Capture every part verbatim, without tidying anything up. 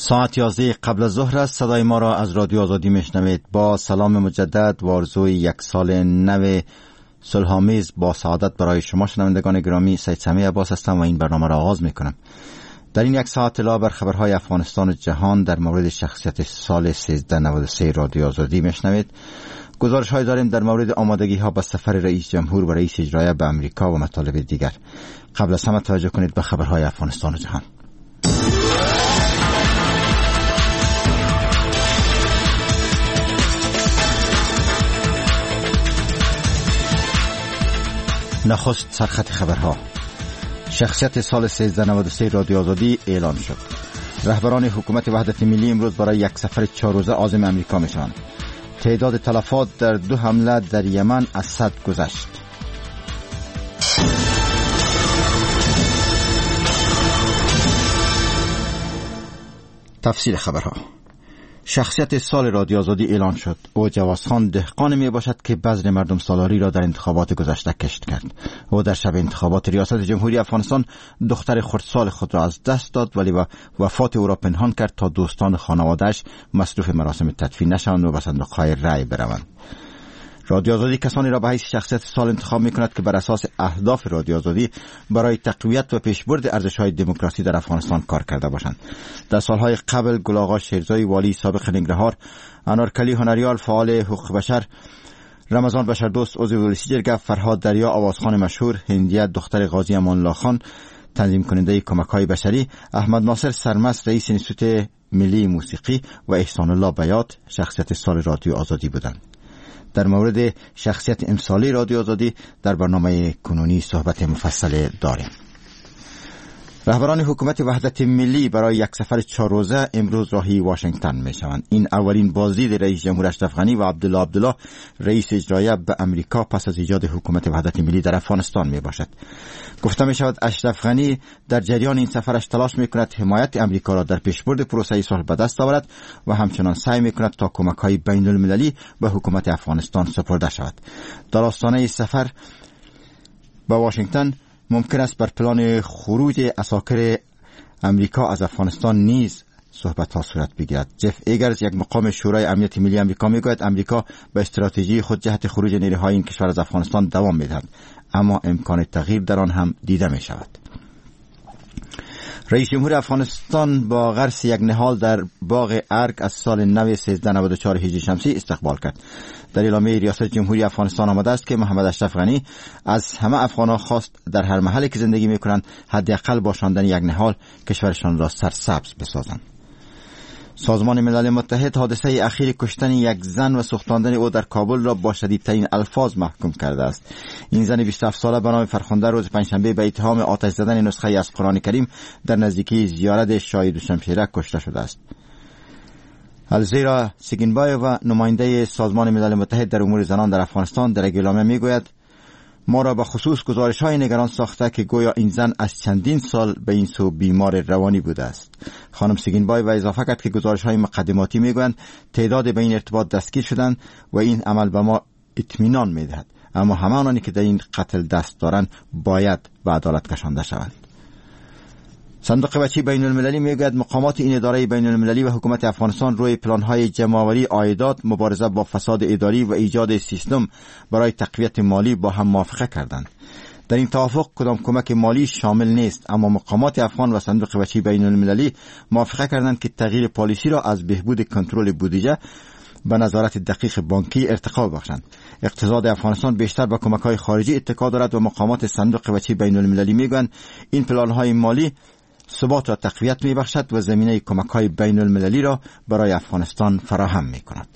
ساعت یازده قبل از ظهر است. صدای ما را از رادیو آزادی میشنوید. با سلام مجدد و آرزوی یک سال نو صلح‌آمیز با سعادت برای شما شنوندگان گرامی، سید سمیع عباس هستم و این برنامه را آغاز میکنم. در این یک ساعت اطلاع بر خبرهای افغانستان و جهان در مورد شخصیت سال سیزده نود و سه رادیو آزادی میشنوید. گزارش های داریم در مورد آمادگی ها به سفر رئیس جمهور و رئیس اجرایی به امریکا و مطالب دیگر. قبل از همه توجه کنید به خبرهای افغانستان و جهان. نخست سرخط خبرها. شخصیت سال سیزده نود و سه رادیو آزادی اعلان شد. رهبران حکومت وحدت ملی امروز برای یک سفر چهار روزه عازم امریکا میشوند. تعداد تلفات در دو حمله در یمن از صد گذشت. تفصیل خبرها. شخصیت سال رادیو آزادی اعلان شد. او جوازخان دهقان می باشد که بذر مردم سالاری را در انتخابات گذشته کشت کرد. او در شب انتخابات ریاست جمهوری افغانستان دختر خردسال خود را از دست داد، ولی با وفات او را پنهان کرد تا دوستان خانواده‌اش مصروف مراسم تدفین نشوند و به صندوق‌های رای بروند. رادیو آزادی کسانی را به حیث شخصیت سال انتخاب می کند که بر اساس اهداف رادیو آزادی برای تقویت و پیشبرد ارزش‌های دموکراسی در افغانستان کار کرده باشند. در سالهای قبل گل آقا شیرزایی والی سابق ننگرهار، انارکلی هنریال فعال حقوق بشر، رمضان بشردوست عضو ولسی جرگه، فرهاد دریا آوازخوان مشهور، هندیه دختر قاضی امان الله خان تنظیم کننده کمک‌های بشری، احمد ناصر سرمست رئیس انستیتوت ملی موسیقی و احسان الله بیات شخصیت سال رادیو آزادی بودند. در مورد شخصیت امسالی رادیو آزادی در برنامه کنونی صحبت مفصل داریم. رهبران حکومت وحدت ملی برای یک سفر چهار روزه امروز راهی واشنگتن می شوند. این اولین بازدید رئیس جمهور اشرف غنی و عبدالله عبدالله رئیس اجرایی به امریکا پس از ایجاد حکومت وحدت ملی در افغانستان می باشد. گفته می شود اشرف غنی در جریان این سفرش تلاش می کند حمایت امریکا را در پیشبرد پروسه صلح به دست آورد و همچنان سعی می کند تا کمک های بین المللی به حکومت افغانستان سپرده شود. در آستانه سفر به واشنگتن ممکن است بر پلان خروج عساکر امریکا از افغانستان نیز صحبت ها صورت بگیرد. جف ایگرز یک مقام شورای امنیت ملی امریکا میگوید امریکا به استراتژی خود جهت خروج نیروهای این کشور از افغانستان دوام میدهد، اما امکان تغییر در آن هم دیده می شود. رئیس جمهور افغانستان با غرس یک نهال در باغ ارگ از سال نو سیزده نود و چهار هجری شمسی استقبال کرد. در اعلامیه ریاست جمهوری افغانستان آمده است که محمد اشرف غنی از همه افغانان خواست در هر محلی که زندگی می‌کنند حداقل با شاندن یک نهال کشورشان را سرسبز بسازند. سازمان ملل متحد حادثه اخیر کشتن یک زن و سوختاندن او در کابل را با شدیدترین الفاظ محکوم کرده است. این زن بیست و هفت ساله به نام فرخنده روز پنجشنبه به اتهام آتش زدن نسخه از قرآن کریم در نزدیکی زیارت شاه دوشمشیره کشته شده است. الزیرا سیگینبای و نماینده سازمان ملل متحد در امور زنان در افغانستان در اعلامیه میگوید ما را به خصوص گزارش‌های نگران ساخته که گویا این زن از چندین سال به این سو بیمار روانی بوده است. خانم سیگینبای و اضافه کرد که گزارش‌های مقدماتی میگویند تعداد به این ارتباط دستگیر شدند و این عمل به ما اطمینان میدهد، اما همانانی که در این قتل دست دارند باید به عدالت کشانده شوند. صندوق بچه بین المللی میگوید مقامات این اداره بین المللی و حکومت افغانستان روی پلان‌های جمع‌آوری عایدات، مبارزه با فساد اداری و ایجاد سیستم برای تقویت مالی با هم موافقه کردند. در این توافق کدام کمک مالی شامل نیست، اما مقامات افغان و صندوق بچه بین المللی موافقه کردند که تغییر پالیسی را از بهبود کنترل بودجه به نظارت دقیق بانکی ارتقا بخشند. اقتصاد افغانستان بیشتر به کمک‌های خارجی اتکا دارد و مقامات صندوق بچه بین المللی میگویند این پلان‌های مالی ثبات را تقویت می بخشد و زمینه کمک های بین المللی را برای افغانستان فراهم می کند.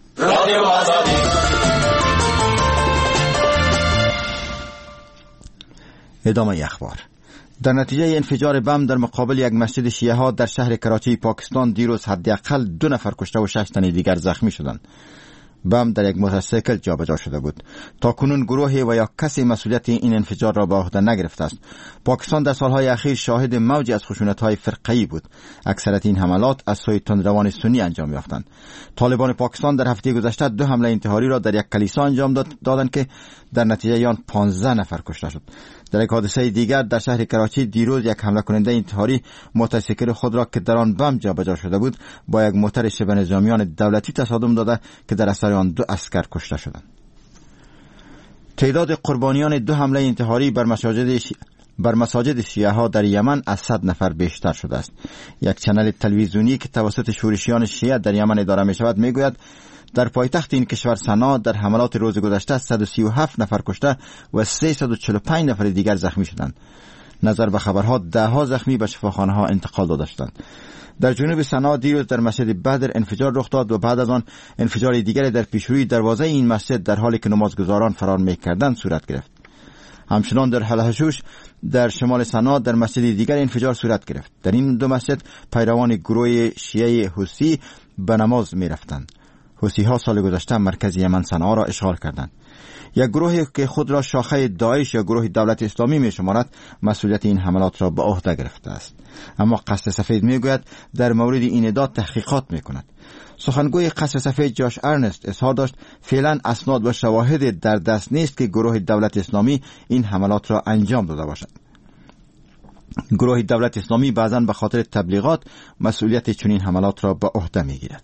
ادامه اخبار. در نتیجه انفجار بم در مقابل یک مسجد شیعه ها در شهر کراچی پاکستان دیروز حداقل دو نفر کشته و شش تن دیگر زخمی شدند. بم در یک موتورسیکل جابجا شده بود. تا کنون گروهی و یا کسی مسئولیت این انفجار را به عهده نگرفته است. پاکستان در سالهای اخیر شاهد موجی از خشونت‌های فرقه‌ای بود. اکثریت این حملات از سوی تندروان سنی انجام یافتند. طالبان پاکستان در هفته گذشته دو حمله انتحاری را در یک کلیسا انجام دادند که در نتیجه آن پانزده نفر کشته شد. در یک حادثه دیگر در شهر کراچی دیروز یک حمله کننده انتحاری موتورسیکل خود را که در آن بم جابجا شده بود با یک موتر شبه نظامیان دولتی تصادم داده که در اثر آن دو عسکر کشته شدند. تعداد قربانیان دو حمله انتحاری بر مساجد ش... بر مساجد شیعه ها در یمن از صد نفر بیشتر شده است. یک چنل تلویزیونی که توسط شورشیان شیعه در یمن اداره می شود می گوید در پایتخت این کشور سنا در حملات روز گذشته صد و سی و هفت نفر کشته و سیصد و چهل و پنج نفر دیگر زخمی شدند. نظر به خبرها ده ها زخمی به شفاخانه ها انتقال داده شدند. در جنوب سنا دیروز در مسجد بدر انفجار رخ داد و بعد از آن انفجار دیگر در پیشروی دروازه این مسجد در حالی که نمازگزاران فرار می‌کردند صورت گرفت. همچنان در حلحشوش در شمال سنا در مسجد دیگر انفجار صورت گرفت. در این دو مسجد پیروان گروه شیعه حوثی به نماز می‌رفتند. حوثی‌ها سال گذشته مرکز یمن صنعا را اشغال کردند. یک گروهی که خود را شاخه داعش یا گروه دولت اسلامی می‌شمارد مسئولیت این حملات را به عهده گرفته است. اما قصر سفید میگوید در مورد این ادعا تحقیقات میکند. سخنگوی قصر سفید جاش ارنست اظهار داشت فعلا اسناد و شواهد در دست نیست که گروه دولت اسلامی این حملات را انجام داده باشد. گروه دولت اسلامی بعضاً به خاطر تبلیغات مسئولیت چنین حملات را به عهده میگیرد.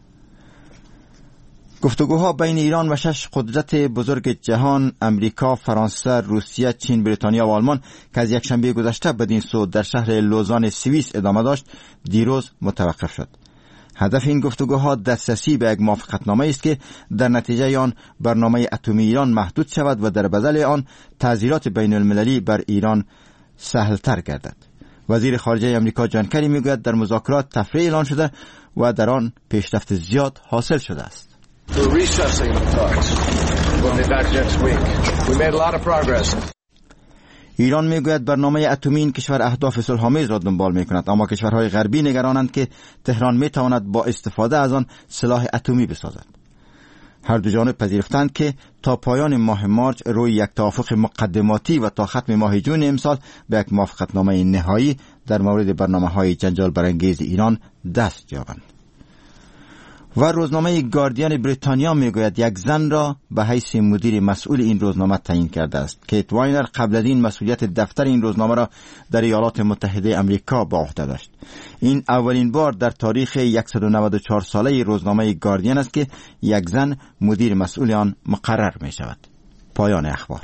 گفتگوها بین ایران و شش قدرت بزرگ جهان امریکا، فرانسه، روسیه، چین، بریتانیا و آلمان که از یک شنبه گذشته بدین سو در شهر لوزان سوئیس ادامه داشت دیروز متوقف شد. هدف این گفتگوها دسترسی به یک موافقتنامه است که در نتیجه آن برنامه اتمی ایران محدود شود و در بدل آن تعزیرات بین المللی بر ایران سهلتر گردد. وزیر خارجه امریکا جان کری میگوید در مذاکرات تفریح اعلان شده و در آن پیشرفت زیاد حاصل شده است. We're recessing the talks. We'll be back next week. We made a lot of progress. ایران میگوید برنامه اتمی این کشور اهداف صلح‌آمیز را دنبال میکند، اما کشورهای غربی نگرانند که تهران میتواند با استفاده از آن سلاح اتمی بسازد. هر دو جانب پذیرفتند که تا پایان ماه مارچ روی یک توافق مقدماتی و تا ختم ماه جون امسال به یک موافقتنامه نهایی در مورد برنامه‌های جنجال برانگیز ایران دست یابند. و روزنامه گاردین بریتانیا میگوید یک زن را به حیث مدیر مسئول این روزنامه تعیین کرده است. کیت واینر قبل از این مسئولیت دفتر این روزنامه را در ایالات متحده آمریکا به عهده داشت. این اولین بار در تاریخ صد و نود و چهار ساله روزنامه گاردین است که یک زن مدیر مسئول آن مقرر می شود. پایان اخبار.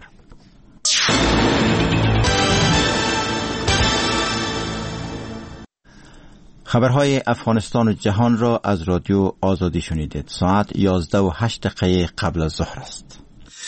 خبرهای افغانستان و جهان را از رادیو آزادی شنیدید. ساعت یازده و هشت دقیقه قبل از ظهر است.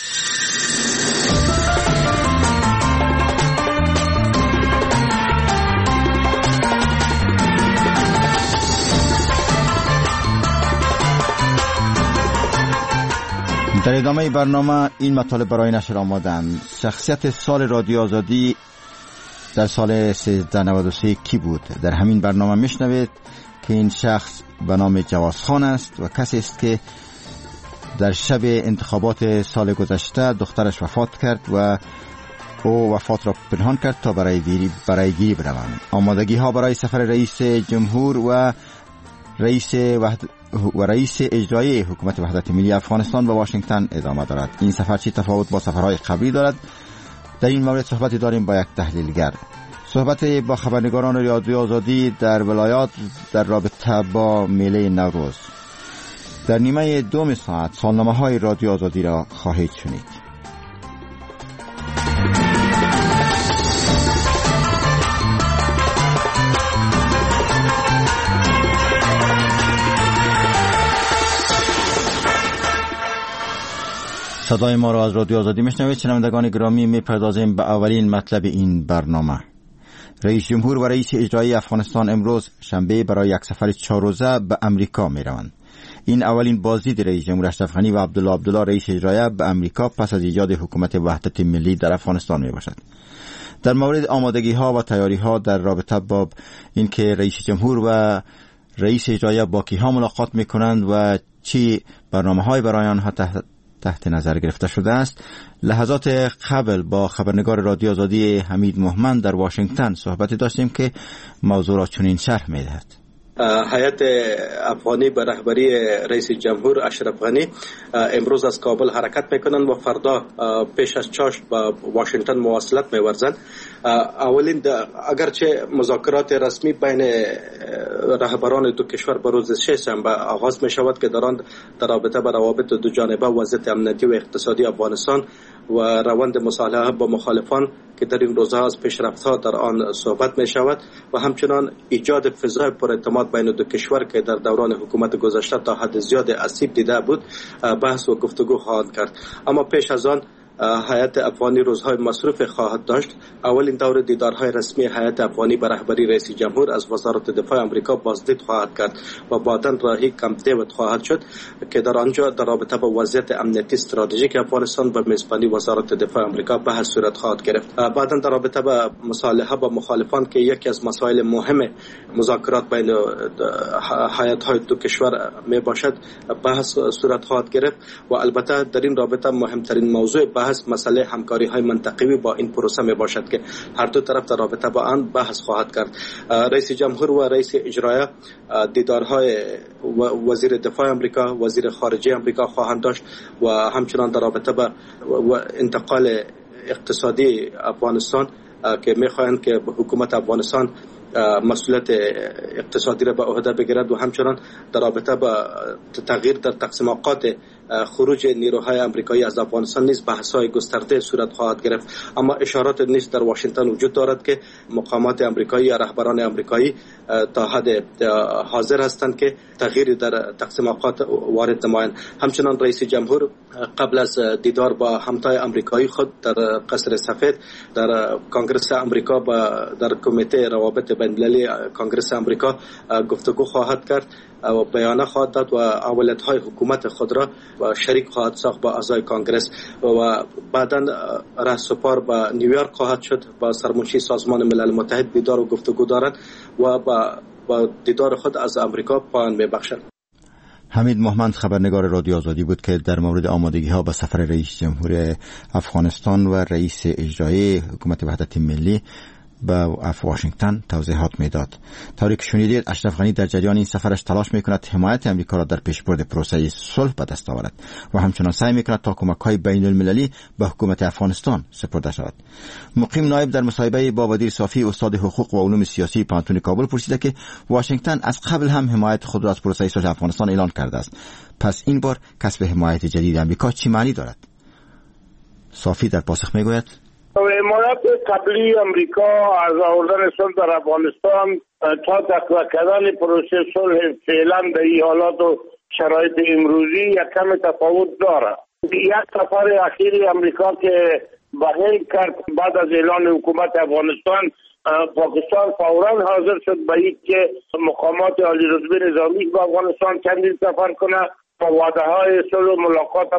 در ادامه برنامه این مطالب برای نشر آمادند. شخصیت سال رادیو آزادی در سال سیزده نود و سه کی بود؟ در همین برنامه میشنوید که این شخص به نام جواز خان است و کسی است که در شب انتخابات سال گذشته دخترش وفات کرد و او وفات را پنهان کرد تا برای گیری برای گیری بروند. آمادگی ها برای سفر رئیس جمهور و رئیس وحد و رئیس اجرایی حکومت وحدت ملی افغانستان به واشنگتن ادامه دارد. این سفر چه تفاوت با سفرهای قبلی دارد؟ در این مورد صحبت داریم با یک تحلیلگر. صحبت با خبرنگاران رادیو آزادی در ولایات در رابطه با میله نوروز. در نیمه دوم ساعت سالنامه های رادیو آزادی را خواهید شنید. صدای ما را از رادیو آزادی میشنوید. شنوندگان گرامی، میپردازیم به اولین مطلب این برنامه. رئیس جمهور و رئیس اجرایی افغانستان امروز شنبه برای یک سفر چهار روزه به امریکا میروند. این اولین بازدید رئیس جمهور اشرف غنی و عبدالله عبدالله رئیس اجرایی به امریکا پس از ایجاد حکومت وحدت ملی در افغانستان می باشد. در مورد آمادگی ها و تیاری ها در رابطه با اینکه رئیس جمهور و رئیس اجرایی با کیها ملاقات می کنند و چی برنامه های برای آنها تحت تحت نظر گرفته شده است، لحظات قبل با خبرنگار رادیو آزادی حمید مومن در واشنگتن صحبتی داشتیم که موضوع را چنین شرح می دهد. هیئت افغانی به رهبری رئیس جمهور اشرف غنی امروز از کابل حرکت میکنند و فردا پیش از چاشت به واشنگتن مواصلت می‌ورزند. اولین اگرچه مذاکرات رسمی بین رهبران دو کشور به روز ششنبه آغاز می شود که در آن در رابطه با روابط دو جانبه، وضعیت امنیتی و اقتصادی افغانستان و روند مصالحه با مخالفان که در این روزها از پیشرفت‌ها در آن صحبت می شود و همچنان ایجاد فضای پر اعتماد بین دو کشور که در دوران حکومت گذشته تا حد زیاد آسیب دیده بود بحث و گفتگو خواهند کرد. اما پیش از آن هیئت افغانی روزهای مصروف خواهد داشت. اولین دور دیدارهای رسمی هیئت افغانی به رهبری رئیس جمهور از وزارت دفاع آمریکا بازدید خواهد کرد و بعداً راهی کمپ دیوید خواهد شد که در آنجا در رابطه با وضعیت امنیتی استراتژیک افغانستان به میزبانی وزارت دفاع آمریکا بحث صورت خواهد گرفت. بعداً در رابطه با مصالحه با مخالفان که یکی از مسائل مهم مذاکرات بین هیئت‌های دو کشور می باشد بحث صورت خواهد گرفت و البته در این رابطه مهمترین موضوع بحث مسئله همکاری های منطقوی با این پروسه می باشد که هر دو طرف در رابطه با آن بحث خواهد کرد. رئیس جمهور و رئیس اجرایی دیدارهای وزیر دفاع آمریکا، وزیر خارجه آمریکا خواهند داشت و همچنان در رابطه با انتقال اقتصادی افغانستان که میخواهند که حکومت افغانستان مسئولیت اقتصادی را به عهده بگیرد و همچنان در رابطه با تغییر در تقسیم اوقات خروج نیروهای آمریکایی از افغانستان نیز بحث‌های گسترده صورت خواهد گرفت. اما اشارات نیز در واشنگتن وجود دارد که مقامات آمریکایی یا رهبران آمریکایی تا حد حاضر هستند که تغییری در تقسیم اوقات وارد نمایند. همچنان رئیس جمهور قبل از دیدار با همتای آمریکایی خود در قصر سفید در کنگره آمریکا با در کمیته روابط بین‌المللی کنگره آمریکا گفتگو خواهد کرد و بیانیه خواهد داد و اولویت‌های حکومت خود را و شریک خواهد ساخت با اعضای کنگرس و بعداً رهسپار به نیویورک خواهد شد با سرمنشی سازمان ملل متحد دیدار و گفتگو دارند و با با دیدار خود از آمریکا پایان می‌بخشند. حمید محمد خبرنگار رادیو آزادی بود که در مورد آمادگی ها به سفر رئیس جمهور افغانستان و رئیس اجرایی حکومت وحدت ملی به واشنگتن توضیحات میداد. طوری که شنیدید اشرف غنی در جریان این سفرش تلاش میکند حمایت امریکا را در پیشبرد پروسه صلح به دست آورد و همچنان سعی میکند تا کمک‌های بین المللی به حکومت افغانستان سپرده شود. مقیم نایب در مصاحبه با وزیر صافی استاد حقوق و علوم سیاسی پانتون کابل پرسیده که واشنگتن از قبل هم حمایت خود را از پروسه صلح افغانستان اعلان کرده است. پس این بار کسب حمایت جدید امریکا چی معنی دارد؟ صافی در پاسخ میگوید حمایت قبلی امریکا از آوردن صلح در افغانستان تا تقویت کردن پروسه صلح فعلا در این حالات و شرایط امروزی یک کم تفاوت دارد. یک سفر اخیر امریکا که به هند کرد بعد از اعلان حکومت افغانستان، پاکستان فوراً حاضر شد به این که مقامات عالی رتبه نظامی به افغانستان چندین سفر کنه و وعده های صلح و ملاقات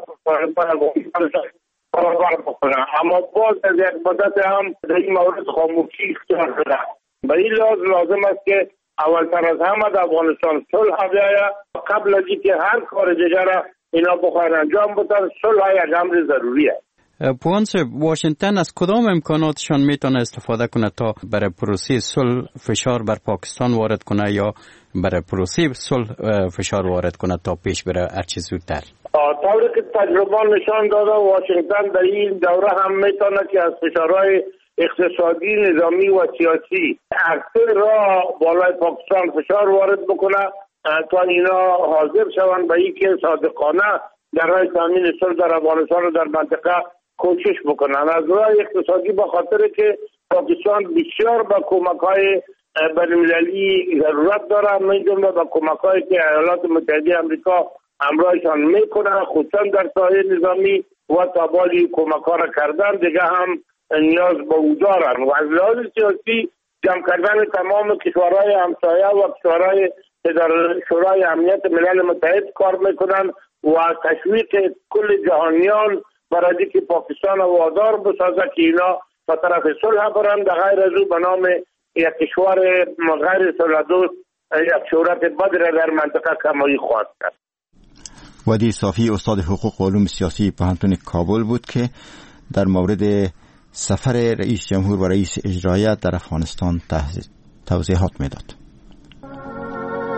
برابر بکنه. اما باز از یک مدت هم در این مورد خاموشی اختیار شده. به این لحاظ لازم است که اولتر از همه در افغانستان صلح بیاید قبل از اینکه هر کار دیگر را اینا بخواهند انجام بدن. صلح یک امر ضروری است. پوان صاحب، واشنگتن از کدام امکاناتشان میتونه استفاده کنه تا برای پروسه صلح فشار بر پاکستان وارد کنه یا برای پروسه صلح فشار وارد کنه تا پیش بره هر چه زودتر؟ طوری که تجربه نشان داده واشنگتن در این دوره هم میتونه که از فشارهای اقتصادی، نظامی و سیاسی اکثر را بالای پاکستان فشار وارد بکنه تا اینا حاضر شوند به این که صادقانه در راه تامین صلح در افغانستان و در منطقه کوشش بکنن. از راه اقتصادی به خاطر که پاکستان بسیار به کمک‌های بین‌المللی ضرورت داره، من جمله به کمک‌هایی که ایالات متحده آمریکا همراهشان میکنه خصوصا در ساحه نظامی و تابالی کمک‌ها را کردن دیگه هم نیاز به او دارن. و از لحاظ سیاسی جمع کردن تمام کشورهای همسایه و کشورهای که در شورای امنیت ملل متحد کار میکنن و تشویق کل جهانیان برای اینکه پاکستان وادار بسازه که اینا به طرف صلح برند، غیر از او به نام یک کشور غیر صلح دوست یک شهرت بد را در منطقه کمایی خواهد کرد. وزیر صافی استاد حقوق و علوم سیاسی پانتون کابل بود که در مورد سفر رئیس جمهور و رئیس اجرایی در افغانستان توضیحات میداد.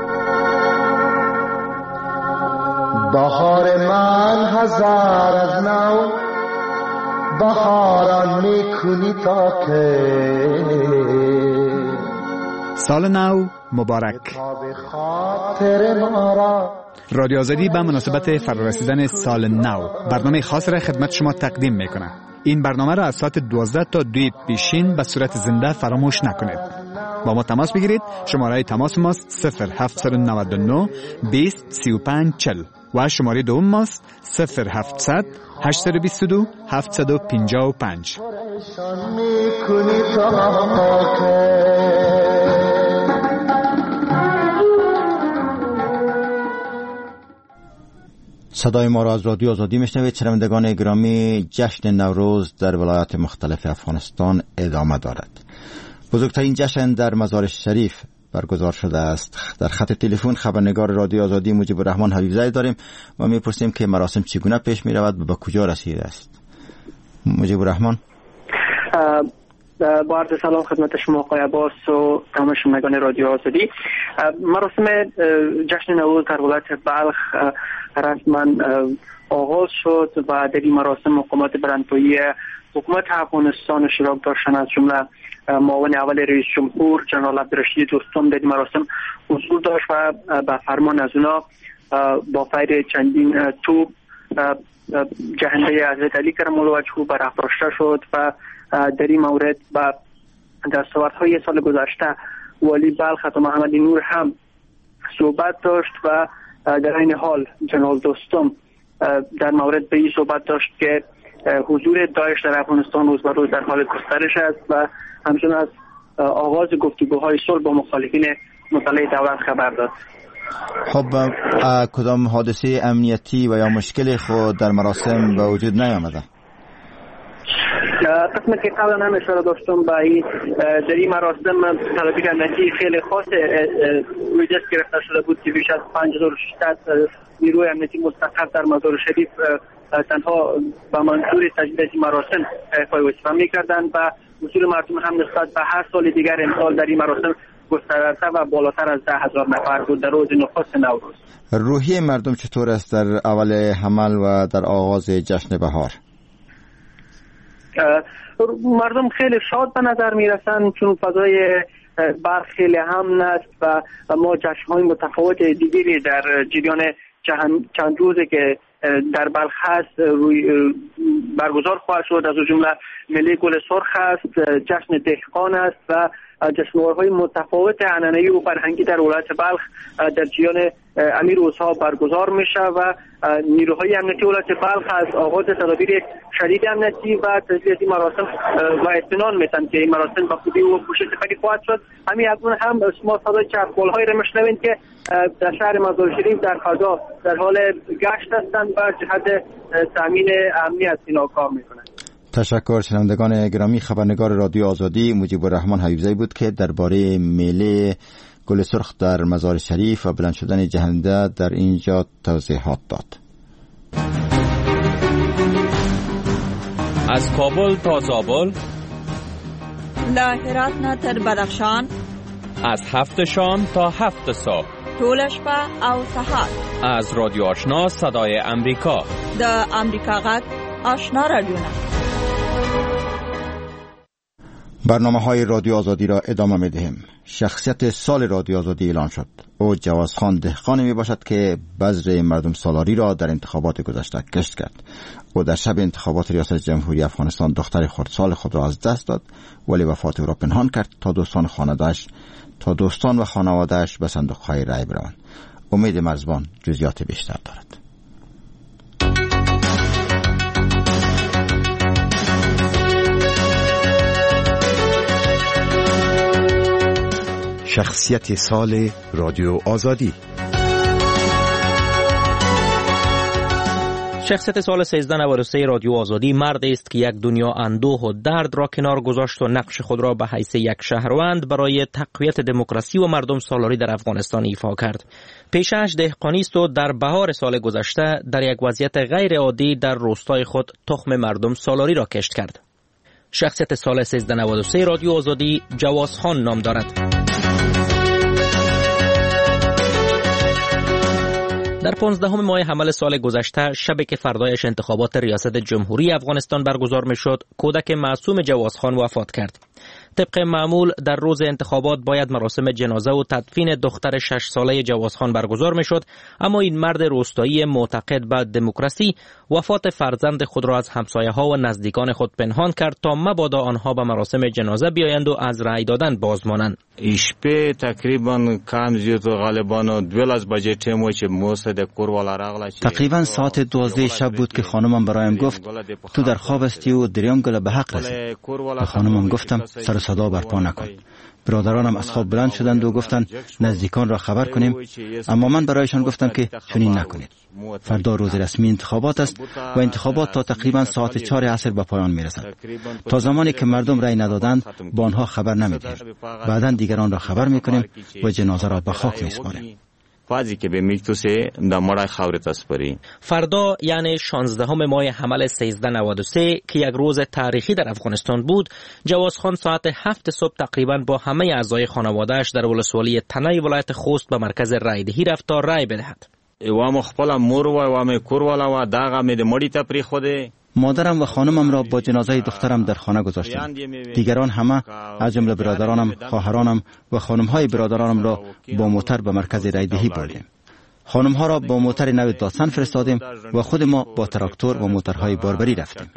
بهار من هزار از نو بهاران میکنی تا که سال نو مبارک. رادیو آزادی به مناسبت فرارسیدن سال نو برنامه خاص را خدمت شما تقدیم میکنه. این برنامه را از ساعت دوازده تا دو پیشین به صورت زنده فراموش نکنید. با ما تماس بگیرید. شماره تماس ماست صفر هفتصد و نود و نه بیست سی و پنج چهل و شماره دوم ماست صفر هفتصد هشتصد و بیست و دو هفتصد و پنجاه و پنج. صدای ما را از رادیو آزادی میشنوید. شنوندگان گرامی، جشن نوروز در ولایات مختلف افغانستان ادامه دارد. بزرگترین جشن در مزار شریف برگزار شده است. در خط تلفن خبرنگار رادیو آزادی مجیب الرحمن حبیبزاده داریم و میپرسیم که مراسم چگونه پیش میرود و به کجا رسیده است. مجیب الرحمن. با عرض سلام خدمت شما آقای عباس و تمام شنوندگان رادیو آزادی. مراسم جشن نوروز در ولایت بلخ رسما آغاز شد و در این مراسم مقامات برندپایی حکومت افغانستان اشتراک داشتن. از جمله معاون اول رئیس جمهور جنرال عبدالرشید دوستم در این مراسم حضور داشت و به فرمان از اونا با فیر چندین توپ جهنده حضرت علی کرم الله وجهه برافراشته شد و در این مورد با دستاوردهای سال گذشته والی بلخ حتی محمد نور هم صحبت داشت و در این حال جنرال دوستم در مورد به این صحبت داشت که حضور داعش در افغانستان روز به روز در حال گسترش است و همچنین از آغاز گفتگوهای صلح با مخالفین مسلح دولت خبر داد. خب کدام حادثه امنیتی و یا مشکلی خود در مراسم به وجود نیامده؟ قسم که قبلا هم اشاره داشتم به این در این مراسم تدابیر امنیتی خیلی خاص روی دست گرفته شده بود که بیش از پنج هزار و ششصد نیروی امنیتی مستقر در مزار شریف تنها به منظور تجدید این مراسم ایفای وظیفه می‌کردند و حضور مردم هم نسبت به هر سال دیگر امسال در این مراسم گسترده و بالاتر از ده هزار نفر بود در روز نخست نوروز. روحیه مردم چطور است در اول حمل و در آغاز جشن بهار؟ مردم خیلی شاد به نظر میرسند چون فضای بلخ خیلی امن است و ما جشن‌های متفاوت دیگری در جریان چند روزه که در بلخ هست روی برگزار خواهد شد. از جمله ملی گل سرخ است، جشن دهقان است و جشنواره‌های متفاوت عنعنه‌ای و فرهنگی در ولایت بلخ در جریان امیر روزها برگزار میشه و نیروهای امنیتی ولایت بلخ از آغاز تدابیر شدید امنیتی و تجدید این مراسم و اطمینان میتن که این مراسم با خوبی و پوشش سپری خواهد شد. همین اکنون هم شما صدای چرخ‌بال‌هایی را میشنوید که در شهر مزار شریف در فضا در حال گشت هستند و جهت تامین امنیت اینا کار میکنند. تشکر. شنوندگان گرامی، خبرنگار رادیو آزادی مجیب الرحمن حبیبزاده بود که درباره میله گل سرخ در مزار شریف و بلند شدن جهنده در اینجا توضیحات داد. از کابل تا زابل، له هرات نه تر بدخشان، از هفت شام تا هفت صبح، ټول شپه او سهار، از رادیو آشنا صدای امریکا، د امریکا غږ آشنا رادیونا. برنامه های رادیو آزادی را ادامه می دهیم. شخصیت سال رادیو آزادی اعلان شد. او جوازخان دهقانی می باشد که بذر مردم سالاری را در انتخابات گذشته کشت کرد. او در شب انتخابات ریاست جمهوری افغانستان دختر خردسال خود را از دست داد، ولی وفات او را پنهان کرد تا دوستان خانواده‌اش تا دوستان و خانواده‌اش به صندوق‌های رای بروند. امید مرزبان جزئیات بیشتر دارد. شخصیت سال رادیو آزادی. شخصیت سال سیزده نود و سه رادیو آزادی مردی است که یک دنیا اندوه و درد را کنار گذاشت و نقش خود را به حیث یک شهروند برای تقویت دموکراسی و مردم سالاری در افغانستان ایفا کرد. پیشه‌اش دهقانی است و در بهار سال گذشته در یک وضعیت غیر عادی در روستای خود تخم مردم سالاری را کشت کرد. شخصیت سال سیزده نود و سه رادیو آزادی جوازخان نام دارد. در پانزدهم ماه حمل سال گذشته، شبی که فردایش انتخابات ریاست جمهوری افغانستان برگزار میشد، کودک معصوم جوازخان وفات کرد. طبق معمول در روز انتخابات باید مراسم جنازه و تدفین دختر شش ساله جوازخان برگزار میشد، اما این مرد روستایی معتقد به دموکراسی وفات فرزند خود را از همسایه ها و نزدیکان خود پنهان کرد تا مبادا آنها به مراسم جنازه بیایند و از رأی دادن باز مانند. شپه تقریبا کم زیاد غالبا دویلاز بجه تیمو چې موسد کوروالا راغلا. تقریبا ساعت دوازده شب بود که خانمم برایم گفت تو در خواب استی و دریم گله به حق رسید. به خانمم گفتم سر صدا برپا نکن. برادرانم از خواب بلند شدند و گفتند نزدیکان را خبر کنیم، اما من برایشان گفتم که چنین نکنید. فردا روز رسمی انتخابات است و انتخابات تا تقریبا ساعت چهار عصر به پایان میرسد. تا زمانی که مردم رأی ندادند با آنها خبر نمیدهیم. بعداً دیگران را خبر میکنیم و جنازه را به خاک میسپاریم. فردا یعنی شانزدهم ماه حمل سیزده نود و سه که یک روز تاریخی در افغانستان بود، جوازخان ساعت هفت صبح تقریبا با همه اعضای خانواده‌اش در ولسوالی تنه ولایت خوست به مرکز رایدهی رفت تا رای بدهد. وام خپل مور و وام کوروالا و داغه می د مړی ته پری خوده. مادرم و خانمم را با جنازه دخترم در خانه گذاشتیم. دیگران همه از جمله برادرانم، خواهرانم و خانم‌های برادرانم را با موتر به مرکز رایدهی بردیم. خانم‌ها را با موتر نو دادسن فرستادیم و خود ما با تراکتور و موترهای باربری رفتیم.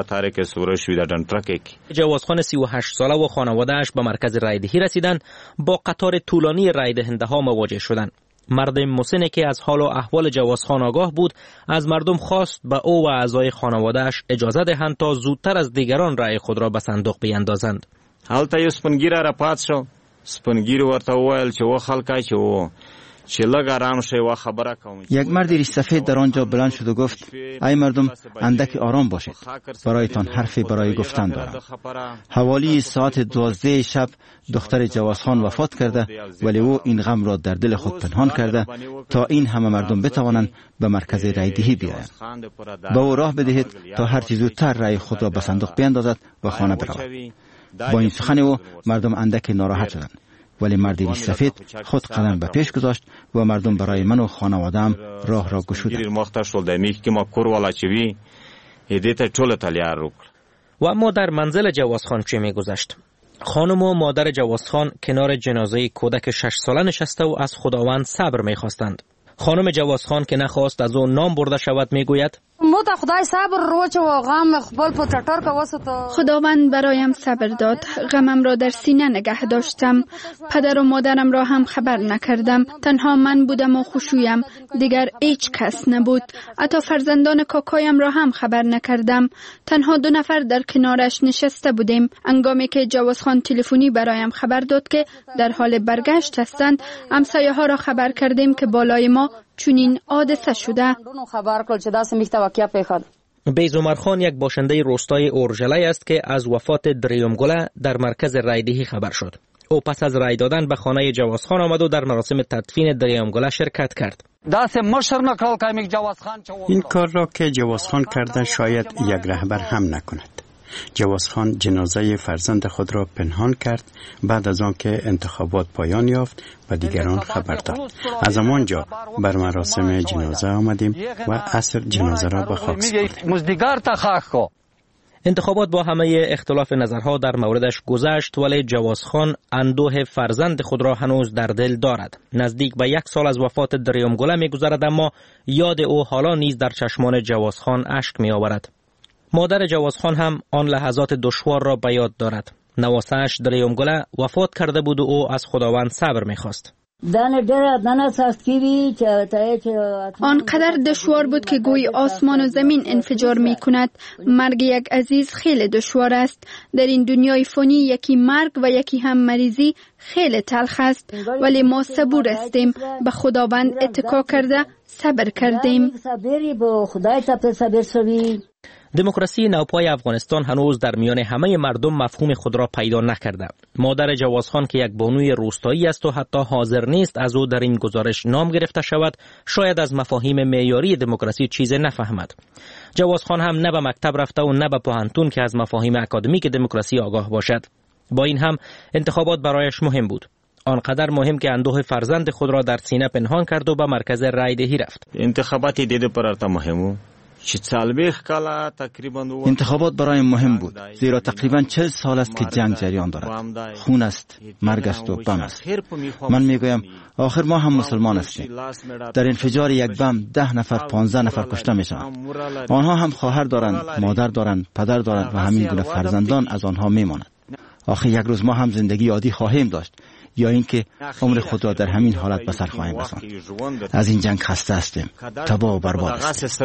جوازخان سی و هشت ساله و خانواده‌اش به مرکز رایدهی رسیدند، با قطار طولانی رای دهنده‌ها مواجه شدند. مرد مسنی که از حال و احوال جوازخان آگاه بود، از مردم خواست به او و اعضای خانواده‌اش اجازه دهند تا زودتر از دیگران رای خود را به صندوق بیاندازند. حالتا یو سپنگیر را پات شو. سپنگیر ورته وویل چې و خلکای چې و چې لږ آرام شئ و خبره کوم. یک مرد ریش سفید در آنجا بلند شد و گفت ای مردم اندک آرام باشید، برایتان حرفی برای گفتن دارم. حوالی ساعت دوازده شب دختر جوازخان وفات کرده، ولی او این غم را در دل خود پنهان کرده تا این همه مردم بتوانند به مرکز رایدهی بیایند. به او راه بدهید تا هر چه زودتر رای خود را به صندوق بیاندازد و خانه برود. با این سخن او مردم اندک ناراحت شدند، ولی مردی ریش سفید خود قدم به پیش گذاشت و مردم برای من و خانواده‌ام راه را گشودند. و اما در منزل جوازخان چه می‌گذشت؟ خانم و مادر جوازخان کنار جنازه کودک شش ساله نشسته و از خداوند صبر می‌خواستند. خانم جوازخان که نخواست از او نام برده شود میگوید خدای صبر روچ و غم خپل په ټټر کا وسته. خداوند برایم صبر داد. غمم را در سینه نگه داشتم. پدر و مادرم را هم خبر نکردم. تنها من بودم و خوشویم. دیگر هیچ کس نبود. حتی فرزندان کاکایم را هم خبر نکردم. تنها دو نفر در کنارش نشسته بودیم. انگامی که جوازخان تلفنی برایم خبر داد که در حال برگشت هستند، همسایه ها را خبر کردیم که بالای ما چنین حادثه شده. بیز عمر خان یک باشنده روستای اورژلای است که از وفات دریم گله در مرکز رایدهی خبر شد. او پس از رای دادن به خانه جوازخان آمد و در مراسم تدفین دریم گله شرکت کرد. این کار را که جوازخان کرده شاید یک رهبر هم نکند. جوازخان جنازه فرزند خود را پنهان کرد. بعد از آن که انتخابات پایان یافت و دیگران خبر داد، از همانجا بر مراسم جنازه آمدیم و عصر جنازه را به خاک سپردیم. انتخابات با همه اختلاف نظرها در موردش گذشت، ولی جوازخان اندوه فرزند خود را هنوز در دل دارد. نزدیک به یک سال از وفات دریم گله می‌گذرد، اما یاد او حالا نیز در چشمان جوازخان اشک می‌آورد. مادر جوازخان هم آن لحظات دشوار را به یاد دارد. نواسه‌اش دریم گله وفات کرده بود و او از خداوند صبر می‌خواست. آنقدر دشوار بود که گوی آسمان و زمین انفجار می کند. مرگ یک عزیز خیلی دشوار است. در این دنیای فانی یکی مرگ و یکی هم مریضی خیلی تلخ است، ولی ما صبور هستیم. به خداوند اتکا کرده صبر کردیم. دموکراسی نوپای افغانستان هنوز در میان همه مردم مفهوم خود را پیدا نکرده. مادر جوازخان که یک بانوی روستایی است و حتی حاضر نیست از او در این گزارش نام گرفته شود، شاید از مفاهیم معیاری دموکراسی چیزی نفهمد. جوازخان هم نه به مکتب رفته و نه به پوهنتون که از مفاهیم اکادمیک دموکراسی آگاه باشد. با این هم انتخابات برایش مهم بود. آنقدر مهم که اندوه فرزند خود را در سینه پنهان کرد و به مرکز رای دهی رفت. انتخاباتی دیده پرارتا مهمو انتخابات برای مهم بود، زیرا تقریبا چهل سال است که جنگ جریان دارد. خون است، مرگ است و بم است. من میگویم آخر ما هم مسلمان هستیم. در انفجار یک بم ده نفر پانزده نفر کشته میشوند. آنها هم خواهر دارند، مادر دارند، پدر دارند و همین گونه فرزندان از آنها میمانند. آخر یک روز ما هم زندگی عادی خواهیم داشت یا اینکه عمر خود را در همین حالت به سر خواهیم رساند. از این جنگ خسته هستیم، تباه و برباد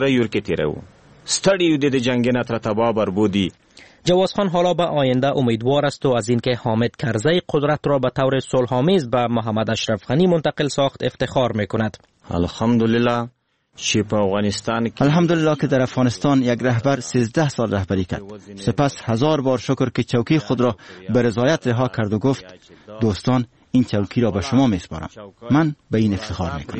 هستیم. جواز خان حالا به آینده امیدوار است و از اینکه حامد کرزی قدرت را به طور صلح‌آمیز به محمد اشرف غنی منتقل ساخت افتخار میکند. الحمدلله الحمدلله که در افغانستان یک رهبر سیزده سال رهبری کرد. سپس هزار بار شکر که چوکی خود را به رضایت رها کرد و گفت دوستان این چوکی را به شما میسپارم. من به این افتخار میکنم.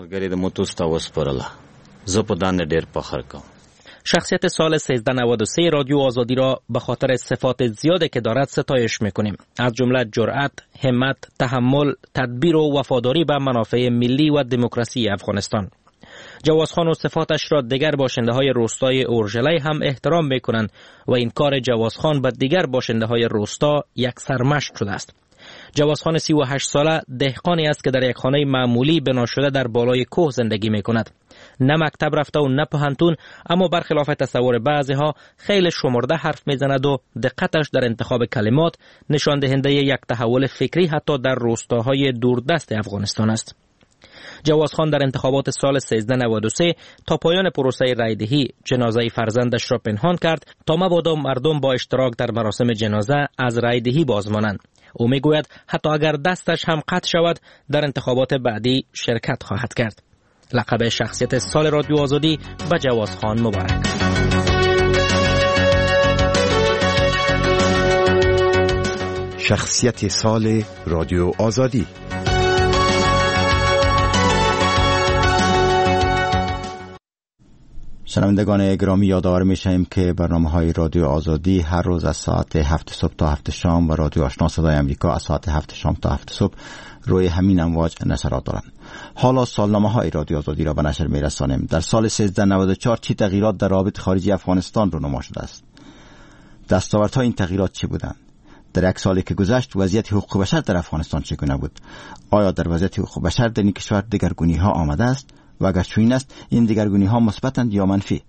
شخصیت سال سیزده نود و سه رادیو آزادی را به خاطر صفات زیاده که دارد ستایش میکنیم، از جمله جرأت، همت، تحمل، تدبیر و وفاداری به منافع ملی و دموکراسی افغانستان. جواز خان و صفاتش را دیگر باشنده های روستای اورژلی هم احترام میکنند و این کار جواز خان به دیگر باشنده های روستا یک سرمشق شده است. جواز خان سی و هشت ساله دهقانی است که در یک خانه معمولی بنا شده در بالای کوه زندگی میکند. نه مکتب رفته و نه پوهنتون، اما برخلاف تصور بعضی ها خیلی شمرده حرف میزند و دقتش در انتخاب کلمات نشان دهنده یک تحول فکری حتی در روستاهای دوردست افغانستان است. جواز خان در انتخابات سال سیزده نود و سه تا پایان پروسه رایدهی جنازه فرزندش را پنهان کرد تا مبادا مردم با اشتراک در مراسم جنازه از رایدهی باز مانند. او میگوید حتی اگر دستش هم قطع شود در انتخابات بعدی شرکت خواهد کرد. لقب شخصیت سال رادیو آزادی به جواز خان مبارک. شخصیت سال رادیو آزادی. شنوندگان گرامی، یادآور میشیم که برنامه های رادیو آزادی هر روز از ساعت هفت صبح تا هفت شام و رادیو آشنا صدای امریکا از ساعت هفت شام تا هفت صبح روی همین امواج نشرات دارند. حالا سالنامه های رادیو آزادی را به نشر میرسانیم. در سال سیزده نود و چهار چی تغییرات در روابط خارجی افغانستان رونما شده است؟ دستاوردهای این تغییرات چه بودند؟ در یک سالی که گذشت وضعیت حقوق بشر در افغانستان چگونه بود؟ آیا در وضعیت حقوق بشر در این کشور دگرگونی ها آمده است؟ و اگر چنین است این دگرگونی ها مثبتند یا منفی؟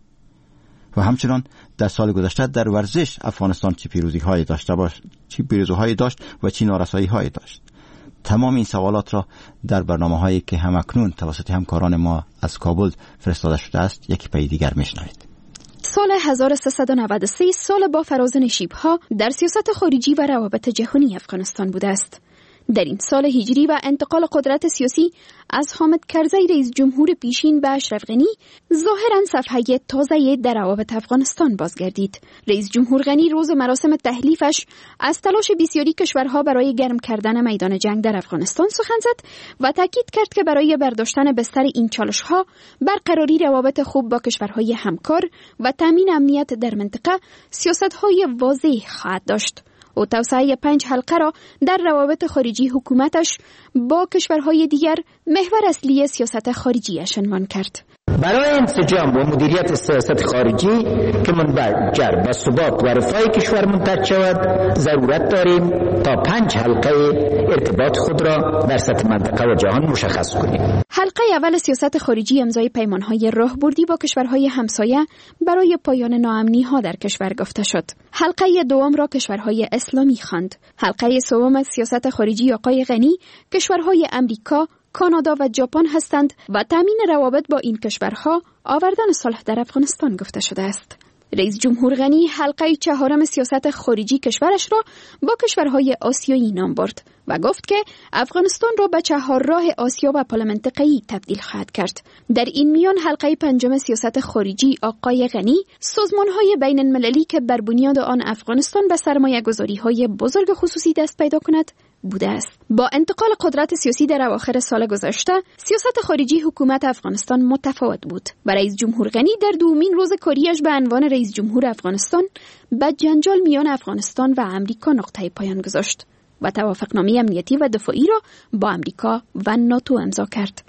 و همچنان در سال گذشته در ورزش افغانستان چه پیروزی های داشته باش چه پیروزی های داشت و چه نارسایی های داشت؟ تمام این سوالات را در برنامه هایی که همکنون توسط همکاران ما از کابل فرستاده شده است یکی پی دیگر میشنوید. سال هزار و سیصد و نود و سه سال با فراز نشیب‌ها در سیاست خارجی و روابط جهانی افغانستان بوده است. در این سال هجری و انتقال قدرت سیاسی از حامد کرزی رئیس جمهور پیشین به اشرف غنی ظاهراً صفحه تازه‌ای در روابط افغانستان بازگردید. رئیس جمهور غنی روز مراسم تحلیفش از تلاش بسیاری کشورها برای گرم کردن میدان جنگ در افغانستان سخن زد و تاکید کرد که برای برداشتن بستر این چالش‌ها برقراری روابط خوب با کشورهای همکار و تامین امنیت در منطقه سیاست‌های واضح خواهد داشت. و توسعه پنج حلقه را در روابط خارجی حکومتش با کشورهای دیگر محور اصلی سیاست خارجیش عنوان کرد. برای انسجام و مدیریت سیاست خارجی که منجر به ثبات و رفاه کشور منتج شود ضرورت داریم تا پنج حلقه ارتباط خود را در سطح منطقه و جهان مشخص کنیم. حلقه اول سیاست خارجی امضای پیمانهای راهبردی با کشورهای همسایه برای پایان ناامنی‌ها در کشور گفته شد. حلقه دوم را کشورهای اسلامی خواند. حلقه سوم سیاست خارجی آقای غنی کشورهای امریکا، کانادا و ژاپن هستند و تامین روابط با این کشورها آوردن صلح در افغانستان گفته شده است. رئیس جمهور غنی حلقه چهارم سیاست خارجی کشورش را با کشورهای آسیایی نام برد و گفت که افغانستان را به چهارراه آسیا و پلمنطقه‌ای تبدیل خواهد کرد. در این میان حلقه پنجم سیاست خارجی آقای غنی سازمان‌های بین المللی که بر بنیاد آن افغانستان به سرمایه‌گذاری‌های بزرگ خصوصی دست پیدا کند بوده است. با انتقال قدرت سیاسی در اواخر سال گذشته سیاست خارجی حکومت افغانستان متفاوت بود و رئیس جمهور غنی در دومین روز کاریش به عنوان رئیس جمهور افغانستان به جنجال میان افغانستان و امریکا نقطه پایان گذاشت. و توافقنامه امنیتی و دفاعی را با امریکا و ناتو امضا کرد.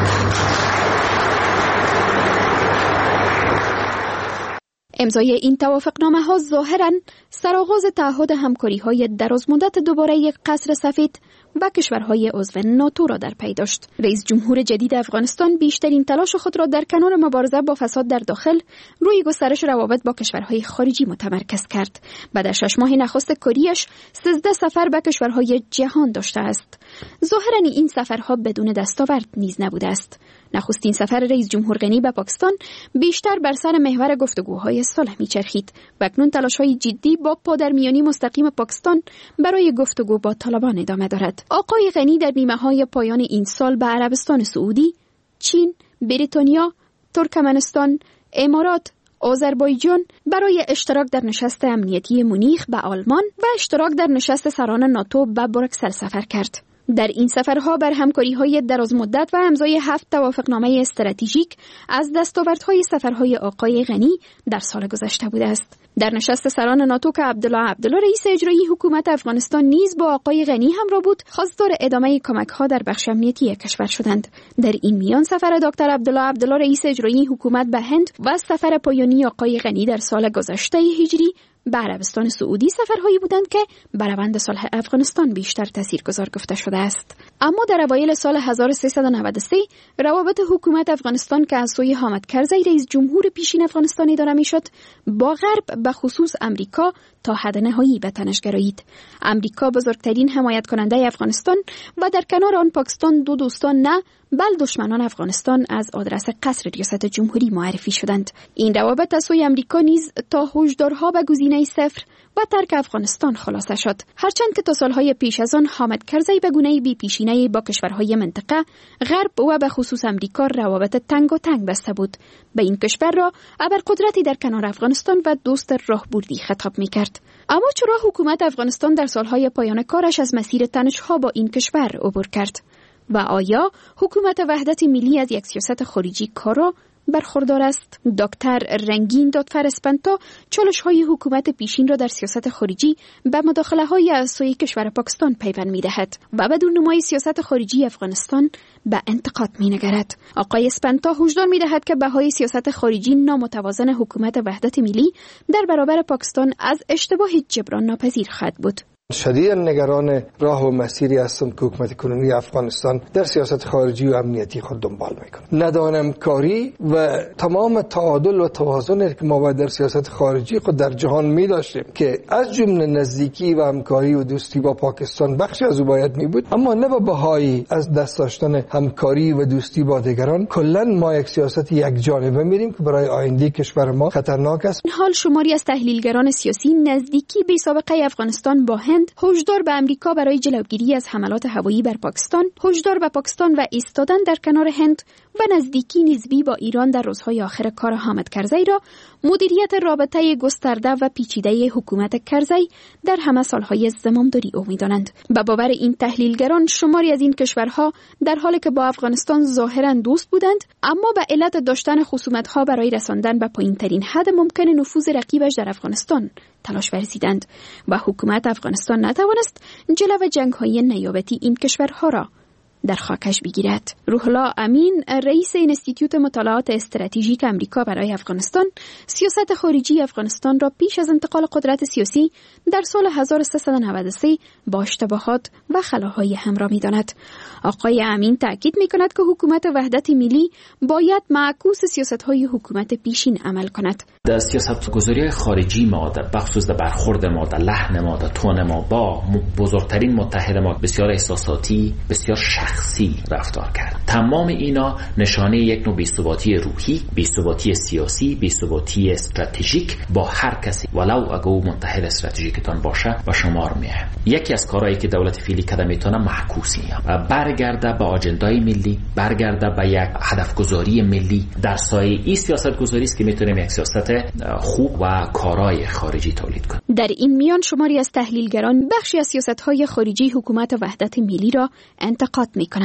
امضای این توافقنامه ها ظاهراً سرآغاز تعهد همکاری های درازمدت دوباره قصر سفید و کشورهای عضو ناتو را در پی داشت. رئیس جمهور جدید افغانستان بیشترین تلاش خود را در کنار مبارزه با فساد در داخل روی گسترش روابط با کشورهای خارجی متمرکز کرد و در شش ماه نخست کاریش سیزده سفر به کشورهای جهان داشته است. ظاهراً این سفرها بدون دستاورد نیز نبوده است. نخستین سفر رئیس جمهور غنی به پاکستان بیشتر بر سر محور گفتگوهای صلح می‌چرخید و اکنون تلاش‌های جدی با پادرمیانی مستقیم پاکستان برای گفتگو با طالبان ادامه دارد. آقای غنی در نیمه‌های پایان این سال به عربستان سعودی، چین، بریتانیا، ترکمنستان، امارات، آذربایجان برای اشتراک در نشست امنیتی مونیخ به آلمان و اشتراک در نشست سران ناتو به بروکسل سفر کرد. در این سفرها بر همکاری‌های درازمدت و امضای هفت توافقنامه استراتژیک از دستاوردهای سفرهای آقای غنی در سال گذشته بوده است. در نشست سران ناتو که عبدالله عبدالله رئیس اجرایی حکومت افغانستان نیز با آقای غنی همراه بود، خواستار ادامه کمک‌ها در بخش امنیتی کشور شدند. در این میان سفر دکتر عبدالله عبدالله رئیس اجرایی حکومت به هند و سفر پایانی آقای غنی در سال گذشته هجری به عربستان سعودی سفرهایی بودند که بر روند صلح افغانستان بیشتر تاثیرگذار گفته شده است. اما در اوایل سال هزار و سیصد و نود و سه روابط حکومت افغانستان که از سوی حامد کرزی رئیس جمهور پیشین افغانستان اداره میشد با غرب به خصوص امریکا تا حد نهایی به تنش گرایید. امریکا بزرگترین حمایت کننده افغانستان و در کنار آن پاکستان دو دوستان نه بل دشمنان افغانستان از آدرس قصر ریاست جمهوری معرفی شدند. این روابط از سوی امریکا نیز تا هشدارها به گزینه صفر و ترک افغانستان خلاصه شد. هرچند که تا سالهای پیش از آن حامد کرزی به گونه‌ای بی پیشینه‌ای با کشورهای منطقه، غرب و به خصوص امریکا روابط تنگ و تنگ بسته بود. به این کشور را ابرقدرتی در کنار افغانستان و دوست راهبردی خطاب می‌کرد. اما چرا حکومت افغانستان در سالهای پایان کارش از مسیر تنش‌ها با این کشور عبور کرد؟ و آیا حکومت وحدت ملی از یک سیاست خارجی کارا برخوردار است؟ دکتر رنگین دادفر اسپنتا چالش‌های حکومت پیشین را در سیاست خارجی به مداخله‌های از سوی کشور پاکستان پیوند می‌دهد و بدون نمای سیاست خارجی افغانستان به انتقاد می‌نگرد. آقای اسپنتا هشدار می‌دهد که بهای سیاست خارجی نامتوازن حکومت وحدت ملی در برابر پاکستان از اشتباه جبران ناپذیر خواهد بود. شدیداً نگران راه و مسیری هستم که حکومت کنونی افغانستان در سیاست خارجی و امنیتی خود دنبال میکنه. ندانمکاری و تمام تعادل و توازن که ما باید در سیاست خارجی خود در جهان می داشتیم که از جمله نزدیکی و همکاری و دوستی با پاکستان بخشی از او باید می بود، اما نه به بهای از دست داشتن همکاری و دوستی با دیگران کلاً ما یک سیاست یک جانبه میریم که برای آینده کشور ما خطرناک است. این حال شماری از تحلیلگران سیاسی نزدیکی به سابقه افغانستان با هند هشدار به امریکا برای جلوگیری از حملات هوایی بر پاکستان، هشدار به پاکستان و ایستادن در کنار هند و نزدیکی نسبی با ایران در روزهای آخر کار حامد کرزی را مدیریت رابطه گسترده و پیچیده حکومت کرزی در همه سالهای زمامداری او می‌دانند. به باور این تحلیلگران شماری از این کشورها در حالی که با افغانستان ظاهراً دوست بودند، اما به علت داشتن خصومت‌ها برای رساندن به پایین‌ترین حد ممکن نفوذ رقیبش در افغانستان تلاش ورزیدند و حکومت افغانستان نتوانست جلو جنگ‌های نیابتی این کشورها را در خاکش بگیرد. روح الله امین رئیس انستیتوت مطالعات استراتژیک امریکا برای افغانستان سیاست خارجی افغانستان را پیش از انتقال قدرت سیاسی در سال هزار و سیصد و نود و سه با اشتباهات و خلاهای همراه می‌داند. آقای امین تاکید می‌کند که حکومت وحدت ملی باید معکوس سیاست‌های حکومت پیشین عمل کند. در سیاست‌گذاری خارجی ما در بخصوص در برخورد ما در لحن ما در تون ما با بزرگترین متحد ما بسیار احساساتی بسیار شخصی رفتار کرد. تمام اینا نشانه یک نوع بی‌ثباتی روحی، بی‌ثباتی سیاسی، بی‌ثباتی استراتژیک با هر کسی ولو اگه متحد استراتژیکتان باشه و شمار میه. یکی از کارهایی که دولت فعلی کرده میتونه معکوسی برگرده به آجندای ملی، برگرده به یک هدفگذاری ملی در سایه این سیاست‌گذاری است که میتونیم یک سیاست خوب و کارای خارجی تولید کنیم. در این میان شماری از تحلیلگران بخشی از سیاست‌های خارجی حکومت وحدت ملی را انتقاد می‌کنند.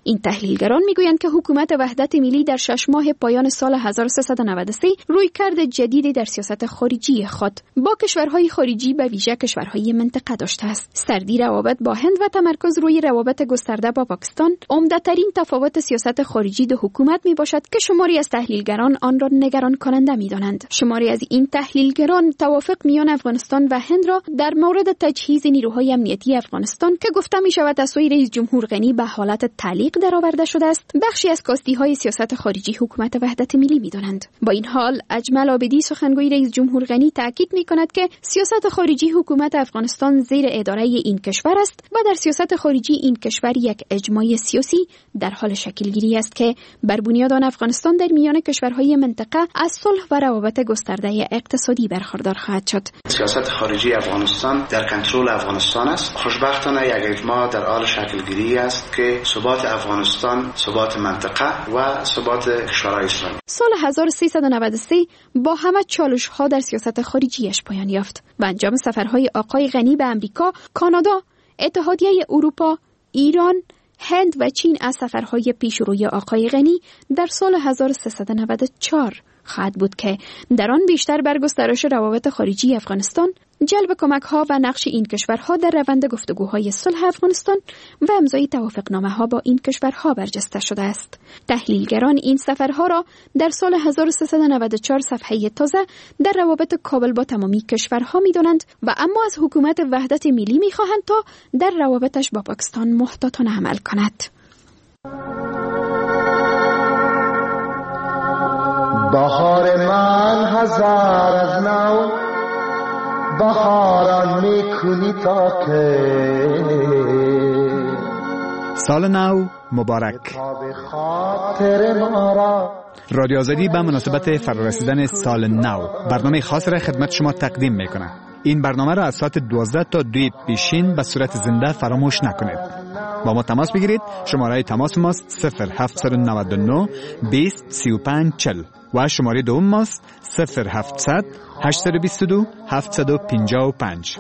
این تحلیلگران میگویند که حکومت وحدت ملی در شش ماه پایان سال هزار و سیصد و نود و سه رویکرد جدیدی در سیاست خارجی خود با کشورهای خارجی به ویژه کشورهای منطقه داشته است. سردی روابط با هند و تمرکز روی روابط گسترده با پاکستان عمده‌ترین تفاوت سیاست خارجی دو حکومت میباشد که شماری از تحلیلگران آن را نگران کننده میدانند. شماری از این تحلیلگران توافق میان افغانستان و هند را در مورد تجهیز نیروهای امنیتی افغانستان که گفته می شود از سوی رئیس جمهور غنی به حالت تعلیق درآورده شده است بخشی از کاستی های سیاست خارجی حکومت وحدت ملی میدانند. با این حال اجمل عابدی سخنگوی رئیس جمهور غنی تاکید می کند که سیاست خارجی حکومت افغانستان زیر اداره این کشور است و در سیاست خارجی این کشور یک اجماع سیاسی در حال شکلگیری است که بر بنیاد آن افغانستان در میان کشورهای منطقه از صلح و روابط گسترده اقتصادی برخوردار خواهد شد. سیاست خارجی افغانستان در کنترل افغانستان است. خوشبختانه یک اجماع در حال شکلگیری است که ثبات افغانستان، ثبات منطقه و ثبات کشورهای اسلامی. سال هزار و سیصد و نود و سه با همه چالش‌ها در سیاست خارجیش پایان یافت و انجام سفرهای آقای غنی به امریکا، کانادا، اتحادیه اروپا، ایران، هند و چین از سفرهای پیشروی آقای غنی در سال هزار و سیصد و نود و چهار خواهد بود که در آن بیشتر بر گسترش روابط خارجی افغانستان، جلب کمک‌ها و نقش این کشورها در روند گفتگوهای صلح افغانستان و امضای توافقنامه‌ها با این کشورها برجسته شده است. تحلیلگران این سفرها را در سال هزار و سیصد و نود و چهار صفحه تازه در روابط کابل با تمامی کشورها می‌دانند و اما از حکومت وحدت ملی می‌خواهند تا در روابطش با پاکستان محتاطانه عمل کند. بهار من هزار از نو بهاران میکنی تا که سال نو مبارک. رادیو آزادی به مناسبت فرارسیدن سال نو برنامه خاص را خدمت شما تقدیم میکنه. این برنامه را از ساعت دوازده تا دو پیشین به صورت زنده فراموش نکنید. با ما تماس بگیرید. شماره تماس ماست صفر هفت نه نه بیست سی و پنج چل و شماره دوم ماست صفر هفتصد هشتصد و بیست و دو هفتصد و پنجاه و پنج.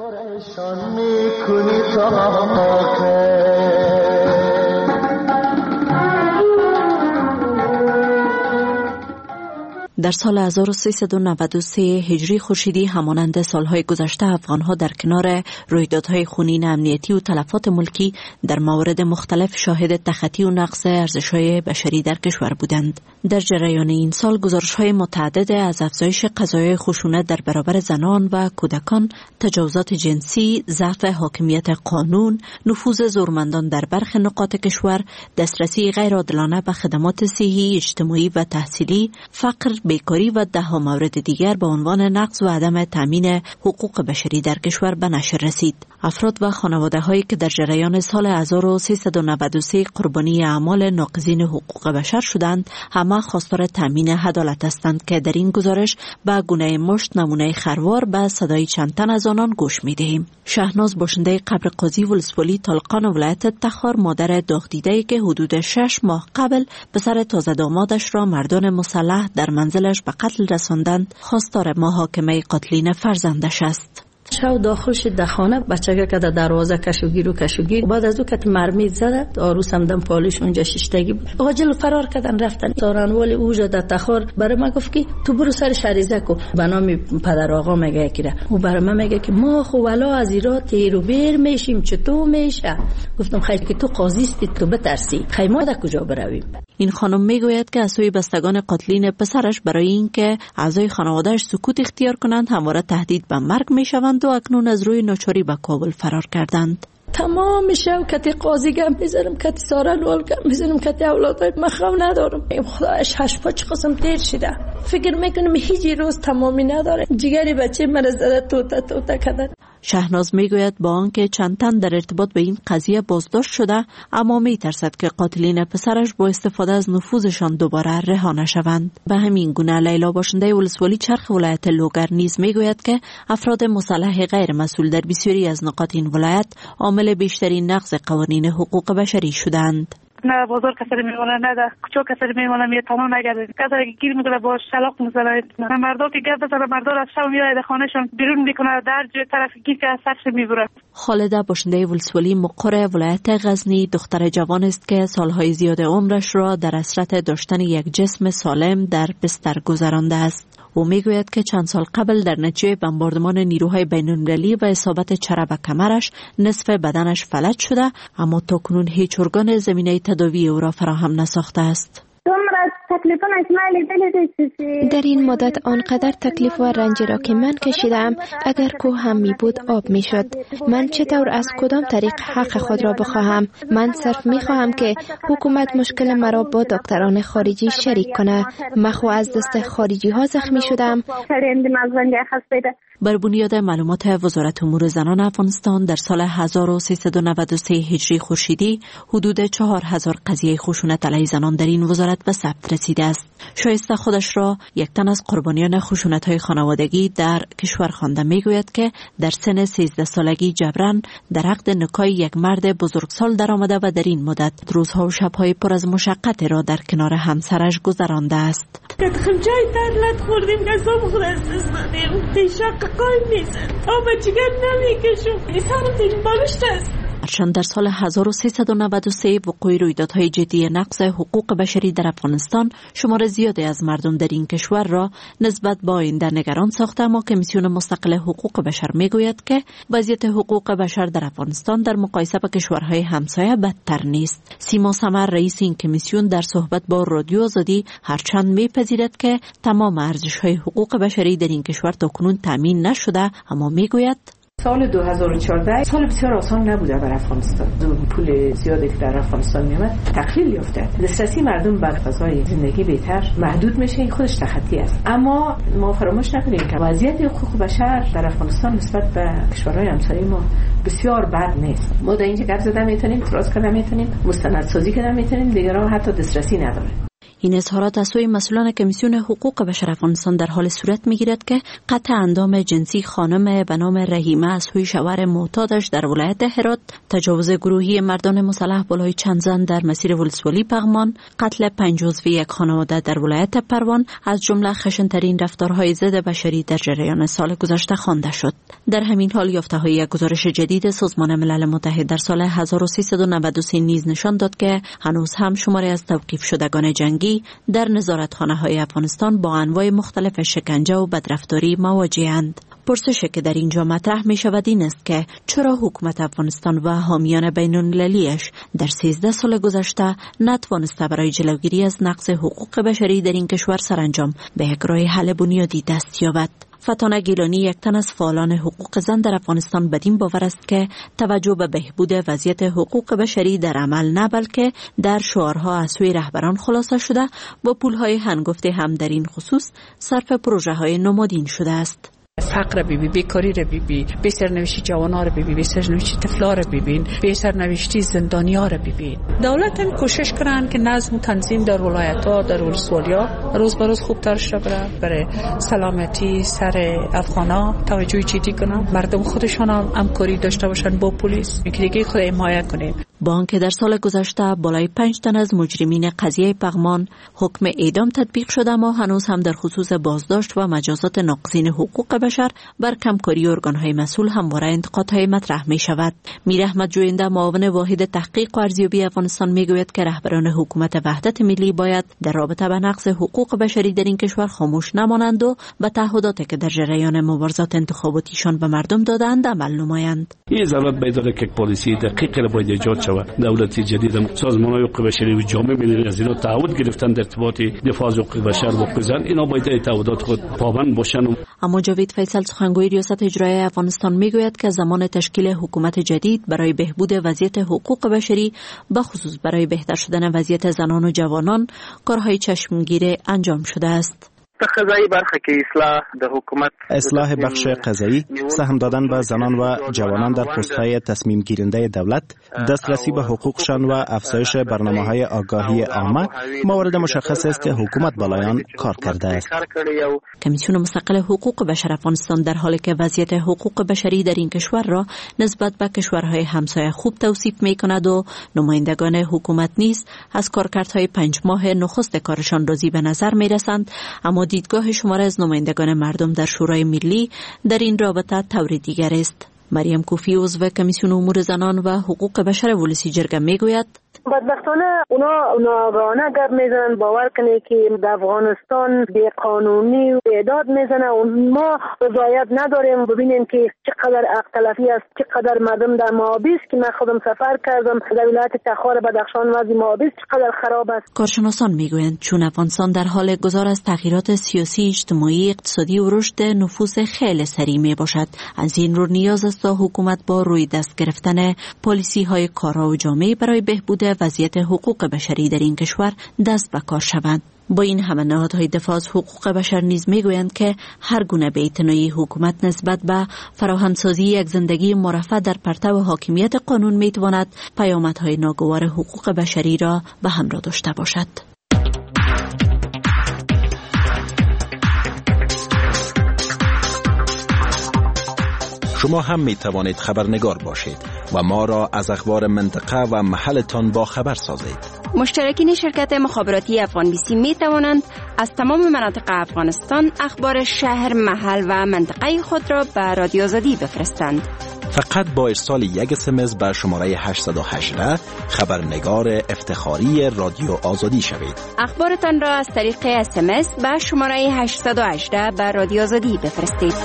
در سال هزار و سیصد و نود و سه هجری خورشیدی همانند سالهای گذشته افغانها در کنار رویدادهای خونین امنیتی و تلفات ملکی در موارد مختلف شاهد تخطی و نقض ارزش‌های بشری در کشور بودند. در جریان این سال گزارش‌های متعدد از افزایش قضایای خشونت در برابر زنان و کودکان، تجاوزات جنسی، ضعف حاکمیت قانون، نفوذ زورمندان در برخی نقاط کشور، دسترسی غیرعادلانه به خدمات صحی، اجتماعی و تحصیلی، فقر، بیکاری و ده ها مورد دیگر به عنوان نقض و عدم تامین حقوق بشری در کشور به نشر رسید. افراد و خانواده هایی که در جریان سال هزار و سیصد و نود و سه قربانی اعمال ناقضین حقوق بشر شدند، همه خواستار تامین عدالت هستند که در این گزارش به گونه مشت نمونه خروار به صدای چند تن از آنان گوش می‌دهیم. شهناز باشنده قبر قاضی ولسوالی طالقان ولایت تخار، مادر داغدیده‌ای که حدود شش ماه قبل پسر تازه دامادش را مردان مسلح در منزلش به قتل رساندند، خواستار محاکمه قاتلین فرزندش است. شو داخل شد در خانه، بچه که در دروازه کشوگیر و کشوگیر، بعد از او که مرمی زد، آروسم دم پالیش اونجا ششتگی بود، عاجل فرار کردن رفتن. سارنوالی اوجا در تخار برای ما گفت که تو برو سر شریزه کو، به نام پدر آقا میگه که او برای من میگه که ما خو والا از ایران تیر و بیر میشیم، چطور میشه؟ گفتم خیر که تو قاضی استی تو بترسی، خیر ما در کجا برویم؟ این خانم میگوید که از سوی بستگان قاتلین پسرش برای اینکه اعضای خانواده‌اش سکوت اختیار کنند همواره تهدید به مرگ میشوند و اکنون از روی ناچاری به کابل فرار کردند. تمام شب کتی قاضی گم میذارم، کتی سارا لول گم میذارم، کتی اولادای مخو ندارم. خدایش هشت پاچ قسم تیر شده. فکر میکنم هیچ روز تمامی نداره. جگری بچه من زده توتا توتا کردن. شهناز میگوید با آنکه چند تن در ارتباط به این قضیه بازداشت شده، اما میترسد که قاتلین پسرش با استفاده از نفوذشان دوباره رها نشوند. به همین گونه لیلا باشنده ولسوالی چرخ ولایت لوگر نیز میگوید که افراد مسلح غیر مسئول در بسیاری از نقاط این ولایت عامل بیشترین نقض قوانین حقوق بشری شدند. نه بازار کسری میمونه نه در کوچه کسری میمونه می تمام نگرده کسری گیر میکنه با شلاق میزنه مردم که گپ بزنه مردم از شب میاد خانهشون بیرون میکنه در جو طرف گیر که سرش میبره. خالده باشنده ولسوالی مقر ولایت غزنی دختر جوان است که سالهای زیاد عمرش را در حسرت داشتن یک جسم سالم در بستر گذرانده است. او میگوید که چند سال قبل در نتیجه بمباردمان نیروهای بین‌المللی و اصابت چرب کمرش نصف بدنش فلج شده، اما تاکنون هیچ ارگان زمینه تداوی او را فراهم نساخته است. در این مدت آنقدر تکلیف و رنج را که من کشیدم اگر کوه هم می بود آب می شد. من چطور از کدام طریق حق خود را بخواهم؟ من صرف می خواهم که حکومت مشکل مرا با دکتران خارجی شریک کنه. مخو از دست خارجی ها زخمی شدم. بر بنیاد معلومات وزارت امور زنان افغانستان در سال هزار و سیصد و نود و سه هجری خورشیدی حدود چهار هزار قضیه خشونت علیه زنان در این وزارت به ثبت رسیده است. شایسته خودش را یک تن از قربانیان خشونت‌های خانوادگی در کشور خوانده میگوید که در سن سیزده سالگی جبران در عقد نکاح یک مرد بزرگسال درآمده و در این مدت روزها و شب‌های پر از مشقت را در کنار همسرش گذرانده است. جای درلت خوردیم غذا خود استثنانیم تیشاق قایم نیست آب جگر نمیکشم ایسانم دیل بالشت است. هرچند در سال هزار و سیصد و نود و سه وقوع رویدادهای جدی نقض حقوق بشری در افغانستان شمار زیادی از مردم در این کشور را نسبت به آینده نگران ساخته، اما کمیسیون مستقل حقوق بشر میگوید که وضعیت حقوق بشر در افغانستان در مقایسه با کشورهای همسایه بدتر نیست. سیما سمر رئیس این کمیسیون در صحبت با رادیو آزادی هرچند میپذیرد که تمام ارزش‌های حقوق بشری در این کشور تاکنون تامین نشده، اما میگوید سال دو هزار و چهارده سال بسیار آسان نبوده برای افغانستان. پول زیادی که در افغانستان میامد تقلیل یافته. دسترسی مردم به فضای زندگی بهتر محدود میشه، این خودش تخطی است. اما ما فراموش نکنیم که وضعیت حقوق بشر در افغانستان نسبت به کشورهای همسایه ما بسیار بد نیست. ما در اینجا گپ زدن میتونیم، اعتراض کردن میتونیم، مستندسازی کردن میتونیم، دیگران حتی دسترسی نداره. این اظهارات از سوی مسئولان کمیسیون حقوق بشر افغانستان در حال صورت میگیرد که قطع اندام جنسی خانم به نام رحیمه از سوی شوهر معتادش در ولایت هرات، تجاوز گروهی مردان مسلح بالای چند زن در مسیر ولسوالی پغمان، قتل پنج عضو یک خانواده در ولایت پروان از جمله خشن‌ترین رفتارهای ضد بشری در جریان سال گذشته خوانده شد. در همین حال یافته‌های یک گزارش جدید سازمان ملل متحد در سال هزار و سیصد و نود و سه نیز نشان داد که هنوز هم شماری از توقیف شدگان جنگی در نظارتخانه‌های افغانستان با انواع مختلف شکنجه و بدرفتاری مواجه‌اند. پرسشی که در اینجا مطرح می شود این است که چرا حکومت افغانستان و حامیان بین‌المللی‌اش در سیزده سال گذشته نتوانسته برای جلوگیری از نقض حقوق بشری در این کشور سرانجام به یک راه حل بنیادی دست یابد. فتانه گیلانی یک تن از فعالان حقوق زن در افغانستان بدین باور است که توجه به بهبود وضعیت حقوق بشری در عمل نه بلکه در شعارها از سوی رهبران خلاصه شده با پولهای هنگفته هم در این خصوص صرف پروژه های نمادین شده است. فقر ببین، بیکاری رو ببین، بی سرنوشتی جوان‌ها رو ببین، بی سرنوشتی طفل‌ها رو ببین، بی سرنوشتی زندانی‌ها رو ببین. دولت هم کوشش کردن که نظم و تنظیم در ولایت‌ها، در ولسوالی‌ها روز به روز خوبتر شه بره، برای سلامتی سر افغانا توجه جدی کنن، مردم خودشون هم همکاری داشته باشن با پلیس، یکی خود حمایت کنیم. با آنکه در سال گذشته بالای پنج تن از مجرمین قضیه پغمان حکم اعدام تطبیق شده، اما هنوز هم در خصوص بازداشت و مجازات ناقضین حقوق بشر بر کمکاری ارگان‌های مسئول همواره انتقادهای مطرح می شود. میر احمد جوینده معاون واحد تحقیق و ارزیابی افغانستان می گوید که رهبران حکومت وحدت ملی باید در رابطه با نقض حقوق بشری در این کشور خاموش نمانند و به تعهداتی که در جریان مبارزات انتخاباتیشان به مردم دادند عمل نمایند. این ضرورت پیدا که پالیسی دقیق را باید ایجاد شود. دولت جدید سازمان‌های حقوق بشری و جامعه ملی از اینا تعهد گرفتن در ارتباط دفاع از حقوق بشر و زن، اینا باید تعهدات خود پابند باشن. اما جاوید فیصل سخنگوی ریاست اجرایی افغانستان میگوید که زمان تشکیل حکومت جدید برای بهبود وضعیت حقوق بشری به خصوص برای بهتر شدن وضعیت زنان و جوانان کارهای چشمگیر انجام شده است. قضایی برخه که اصلاح د حکومت اصلاح بخش قضایی، سهم دادن به زنان و جوانان در پست‌های تصمیم گیرنده دولت، دسترسی به حقوقشان و افزایش برنامه‌های آگاهی عامه موارد مشخص است که حکومت بالایان کار کرده است. کمیسیون مستقل حقوق بشر افغانستان در حالی که وضعیت حقوق بشری در این کشور را نسبت به کشورهای همسایه خوب توصیف می‌کند و نمایندگان حکومت نیز از کارکردهای پنج ماه نخست کارشان راضی به نظر می‌رسند، اما دیدگاه شمار از نمایندگان مردم در شورای ملی در این رابطه طور دیگر است. مریم کوفی عضو کمیسیون امور زنان و حقوق بشر ولسی جرگه میگوید بدبختانه اونا ناگهانه گپ میزنن، باور کنه که در افغانستان بی قانونی اعداد میزنه و ما رضایت نداریم. ببینیم که چقدر حق تلفی است، چقدر مردم در مابیس که من خودم سفر کردم در ولایت تخار بدخشان وضع مابیس چقدر خراب است. کارشناسان میگویند چون افغانستان در حال گذار از تغییرات سیاسی، اجتماعی، اقتصادی و رشد نفوس خیلی سریع می باشد، از این رو نیاز است تا حکومت با روی دست گرفتن پالیسی های کارا و جامعه برای بهبود وضعیت حقوق بشری در این کشور دست به کار شوند. با این همه نهادهای دفاع از حقوق بشر نیز میگویند که هر گونه بی‌اعتنایی حکومت نسبت به فراهمسازی یک زندگی مرفه در پرتو حاکمیت قانون میتواند پیامدهای ناگوار حقوق بشری را به همراه داشته باشد. شما هم می توانید خبرنگار باشید و ما را از اخبار منطقه و محلتان با خبر سازید. مشترکین شرکت مخابراتی افغان بی سی می توانند از تمام مناطق افغانستان اخبار شهر، محل و منطقه خود را به رادیو آزادی بفرستند. فقط با ارسال یک اس ام اس به شماره هشت یک هشت خبرنگار افتخاری رادیو آزادی شوید. اخبارتان را از طریق اس ام اس به شماره هشت یک هشت به رادیو آزادی بفرستید.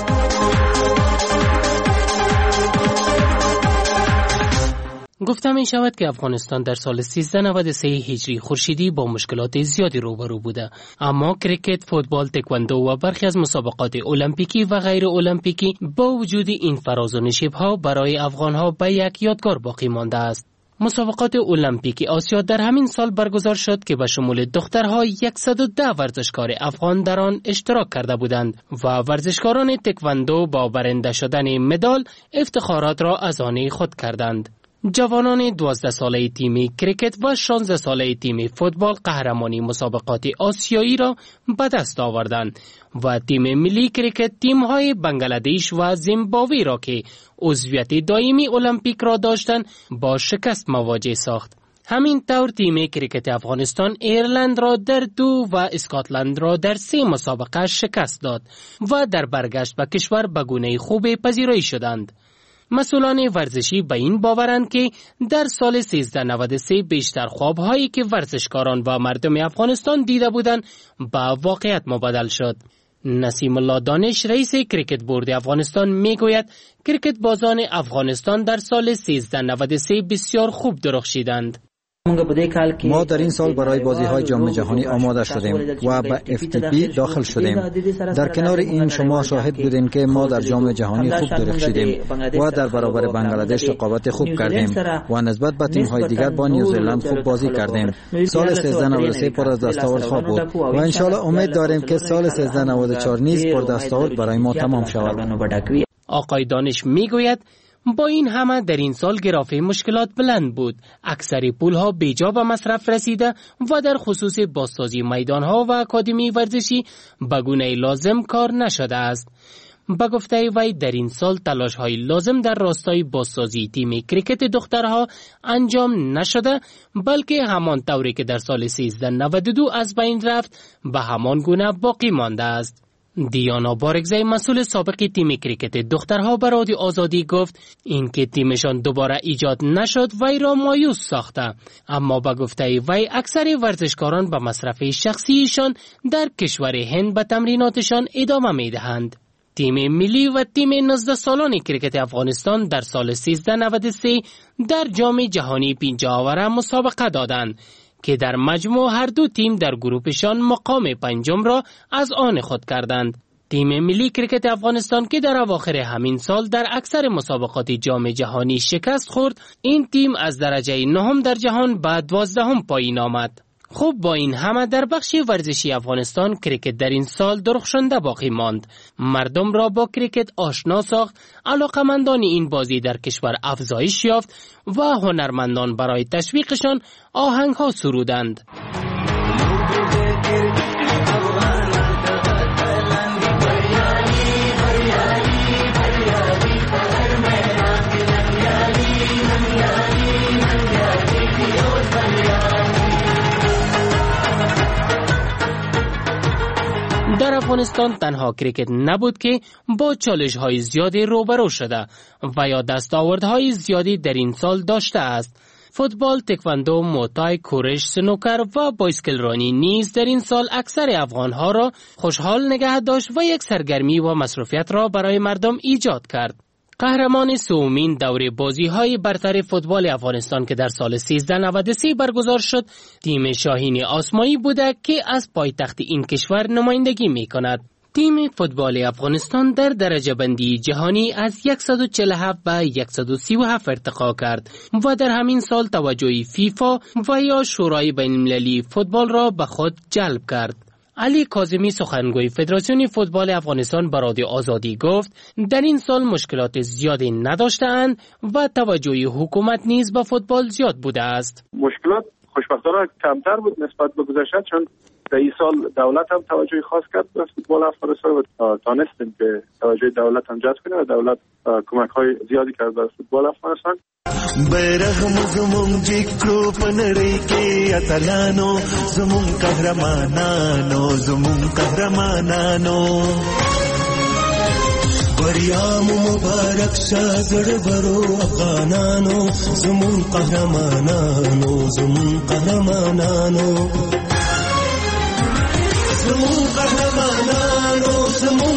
گفتم می شود که افغانستان در سال سیزده نود و سه هجری خورشیدی با مشکلات زیادی روبرو بوده، اما کرکت، فوتبال، تکواندو و برخی از مسابقات المپیکی و غیر المپیکی با وجود این فراز و نشیب‌ها برای افغان‌ها به یک یادگار باقی مانده است. مسابقات المپیکی آسیا در همین سال برگزار شد که به شمول دخترها صد و ده ورزشکار افغان در آن اشتراک کرده بودند و ورزشکاران تکواندو با برنده شدن مدال افتخارات را از آن خود کردند. جوانان دوازده ساله تیم کرکت و شانزده ساله تیم فوتبال قهرمانی مسابقات آسیایی را به دست آوردند و تیم ملی کرکت تیم‌های بنگلادش و زیمبابوه را که عضویت دائمی المپیک را داشتند با شکست مواجه ساخت. همین طور تیم کرکت افغانستان ایرلند را در دو و اسکاتلند را در سه مسابقه شکست داد و در برگشت به کشور به گونه خوب پذیرایی شدند. مسئولان ورزشی به این باورند که در سال سیزده نود و سه بیشتر خوابهایی که ورزشکاران و مردم افغانستان دیده بودند به واقعیت مبدل شد. نسیم الله دانش رئیس کرکت بورد افغانستان میگوید کرکت بازان افغانستان در سال سیزده نود و سه بسیار خوب درخشیدند. ما در این سال برای بازی‌های جام جهانی آماده شدیم و به اف تی پی داخل شدیم. در کنار این شما شاهد بودین که ما در جام جهانی خوب درخشیدیم و در برابر بنگلادش رقابت خوب کردیم و نسبت به تیم‌های دیگر با نیوزلند خوب بازی کردیم. سال سیزده نود و سه پر از دستاوردها بود و ان شاء الله امید داریم که سال سیزده نود و چهار نیز پر دستاورد برای ما تمام شود. آقای دانش میگوید با این همه در این سال گرافه مشکلات بلند بود. اکثر پولها بیجا به مصرف رسیده و در خصوص بازسازی میدانها و اکادمی ورزشی به گونه لازم کار نشده است. به گفته وی در این سال تلاش های لازم در راستای بازسازی تیم کرکت دخترها انجام نشده، بلکه همان طوری که در سال سیزده نود و دو از بین رفت به همان گونه باقی مانده است. دیانا بارگزی مسئول سابق تیم کرکت دخترها به رادیو آزادی گفت اینکه تیمشان دوباره ایجاد نشد وی را مایوس ساخته، اما به گفته وی اکثر ورزشکاران به مصرف شخصیشان در کشور هند به تمریناتشان ادامه میدهند. تیم ملی و تیم نوزده سالان کرکت افغانستان در سال سیزده نود و سه در جام جهانی پنجاوره مسابقه دادند که در مجموع هر دو تیم در گروهشان مقام پنجم را از آن خود کردند. تیم ملی کرکت افغانستان که در اواخر همین سال در اکثر مسابقات جام جهانی شکست خورد، این تیم از درجه نهم در جهان به دوازدهم پایین آمد. خب با این همه در بخش ورزشی افغانستان کریکت در این سال درخشنده باقی ماند. مردم را با کریکت آشنا ساخت، علاقمندان این بازی در کشور افزایش یافت و هنرمندان برای تشویقشان آهنگ ها سرودند. در افغانستان تنها کریکت نبود که با چالش‌های زیادی روبرو شده و یا دستاوردهای زیادی در این سال داشته است. فوتبال، تکواندو، موتای، کورش، سنوکر و بایسکل رانی نیز در این سال اکثر افغانها را خوشحال نگه داشت و یک سرگرمی و مصروفیت را برای مردم ایجاد کرد. قهرمان سومین دوره بازی‌های برتر فوتبال افغانستان که در سال سیزده نود و سه برگزار شد، تیم شاهین آسمایی بوده که از پایتخت این کشور نمایندگی می‌کند. تیم فوتبال افغانستان در درجه بندی جهانی از صد و چهل و هفت به صد و سی و هفت ارتقا کرد و در همین سال توجه فیفا و یا شورای بین‌المللی فوتبال را به خود جلب کرد. علی کاظمی سخنگوی فدراسیون فوتبال افغانستان به رادیو آزادی گفت در این سال مشکلات زیادی نداشته‌اند و توجه حکومت نیز به فوتبال زیاد بوده است. مشکلات خوشبختانه کمتر بود نسبت به گذشته، چون در این سال دولت هم توجه خاص کرد به فوتبال افغانستان و تانستیم که توجه دولت هم جذب کنه و دولت کمک‌های زیادی کرد به فوتبال افغانستان. بیرغ زمون جکرو پنړی کې اتلانو زمون قهرمانانو زمون قهرمانانو بریا مبارک شه زړورو افغانانو زمون قهرمانانو زمون قهرمانانو زمون قهرمانانو زمون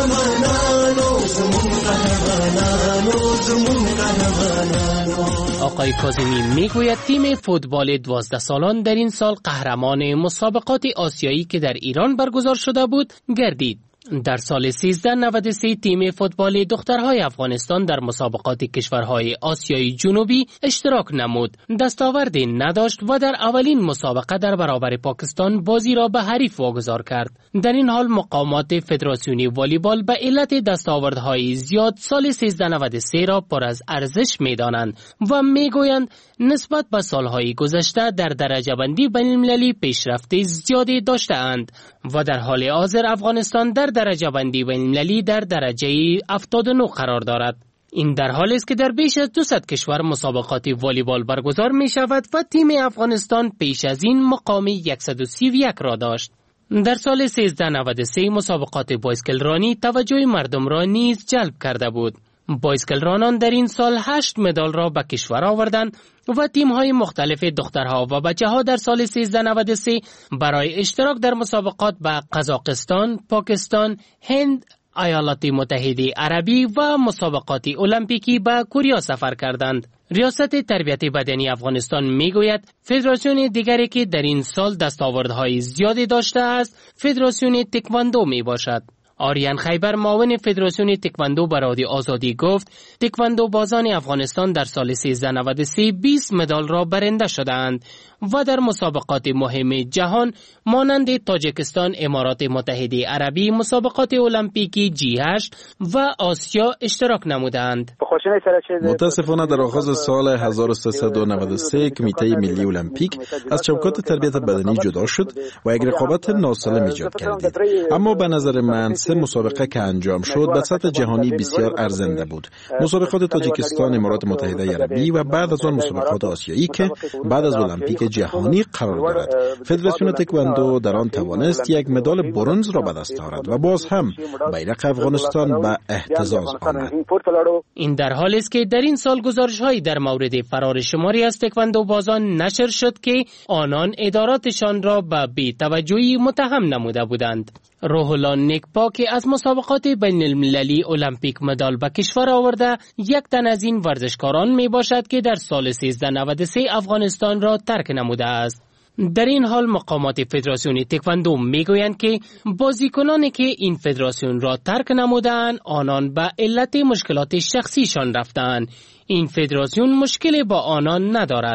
قهرمانانو زمون قهرمانانو زمون قهرمانانو. آقای کاظمی میگوید تیم فوتبال دوازده سالان در این سال قهرمان مسابقات آسیایی که در ایران برگزار شده بود گردید. در سال سیزده نود و سه تیم فوتبال دخترهای افغانستان در مسابقات کشورهای آسیای جنوبی اشتراک نمود، دستاوردی نداشت و در اولین مسابقه در برابر پاکستان بازی را به حریف واگذار کرد. در این حال مقامات فدراسیونی والیبال به علت دستاوردهای زیاد سال سیزده نود و سه را پر از ارزش می‌دانند و میگویند نسبت به سالهای گذشته در درجه بندی بین‌المللی پیشرفت زیادی داشته‌اند و در حال حاضر افغانستان در درجه بندی بین‌المللی در درجه هفتاد و نه قرار دارد. این در حالی است که در بیش از دویست کشور مسابقات والیبال برگزار می شود و تیم افغانستان پیش از این مقام صد و سی و یک را داشت. در سال سیزده نود و سه مسابقات بایسکل رانی توجه مردم را نیز جلب کرده بود. بایسکل رانان در این سال هشت مدال را به کشور آوردند و تیم‌های مختلف دخترها و بچه‌ها در سال سیزده نود و سه برای اشتراک در مسابقات به قزاقستان، پاکستان، هند، ایالات متحده عربی و مسابقات المپیکی به کره سفر کردند. ریاست تربیت بدنی افغانستان میگوید فدراسیون دیگری که در این سال دستاوردهای زیادی داشته است فدراسیون تکواندو می باشد. آریان خیبر معاون فدراسیون تکواندو به رادیو آزادی گفت تکواندو بازان افغانستان در سال سیزده نود و سه بیست مدال را برنده شدند و در مسابقات مهم جهان مانند تاجیکستان، امارات متحده عربی، مسابقات المپیکی جی هشت و آسیا اشتراک نمودند. متاسفانه در آغاز سال هزار و سیصد و نود و سه کمیته ملی المپیک از چوکات تربیت بدنی جدا شد و یک رقابت ناسالم ایجاد کردید. اما به نظر من سه مسابقه که انجام شد به سطح جهانی بسیار ارزنده بود. مسابقات تاجیکستان، امارات متحده عربی و بعد از آن مسابقات آسیایی که بعد از المپیک جهانی قرار دارد. فدراسیون تکواندو در آن توانست یک مدال برنز را به دست آورد و باز هم بیرق افغانستان به اهتزاز آمد. این در حالی است که در این سال گزارش‌هایی در مورد فرار شماری از تکواندو بازان نشر شد که آنان اداراتشان را به بی‌توجهی متهم نموده بودند. روح الله نیکپا که از مسابقات بین المللی المپیک مدال به کشور آورده یک تن از این ورزشکاران می باشد که در سال سیزده نود و سه افغانستان را ترک نموده است. در این حال مقامات فدراسیون تکواندو می گویند که بازیکنانی که این فدراسیون را ترک نمودند آنان به علت مشکلات شخصیشان رفتند. این فدراسیون مشکلی با آنان ندارد.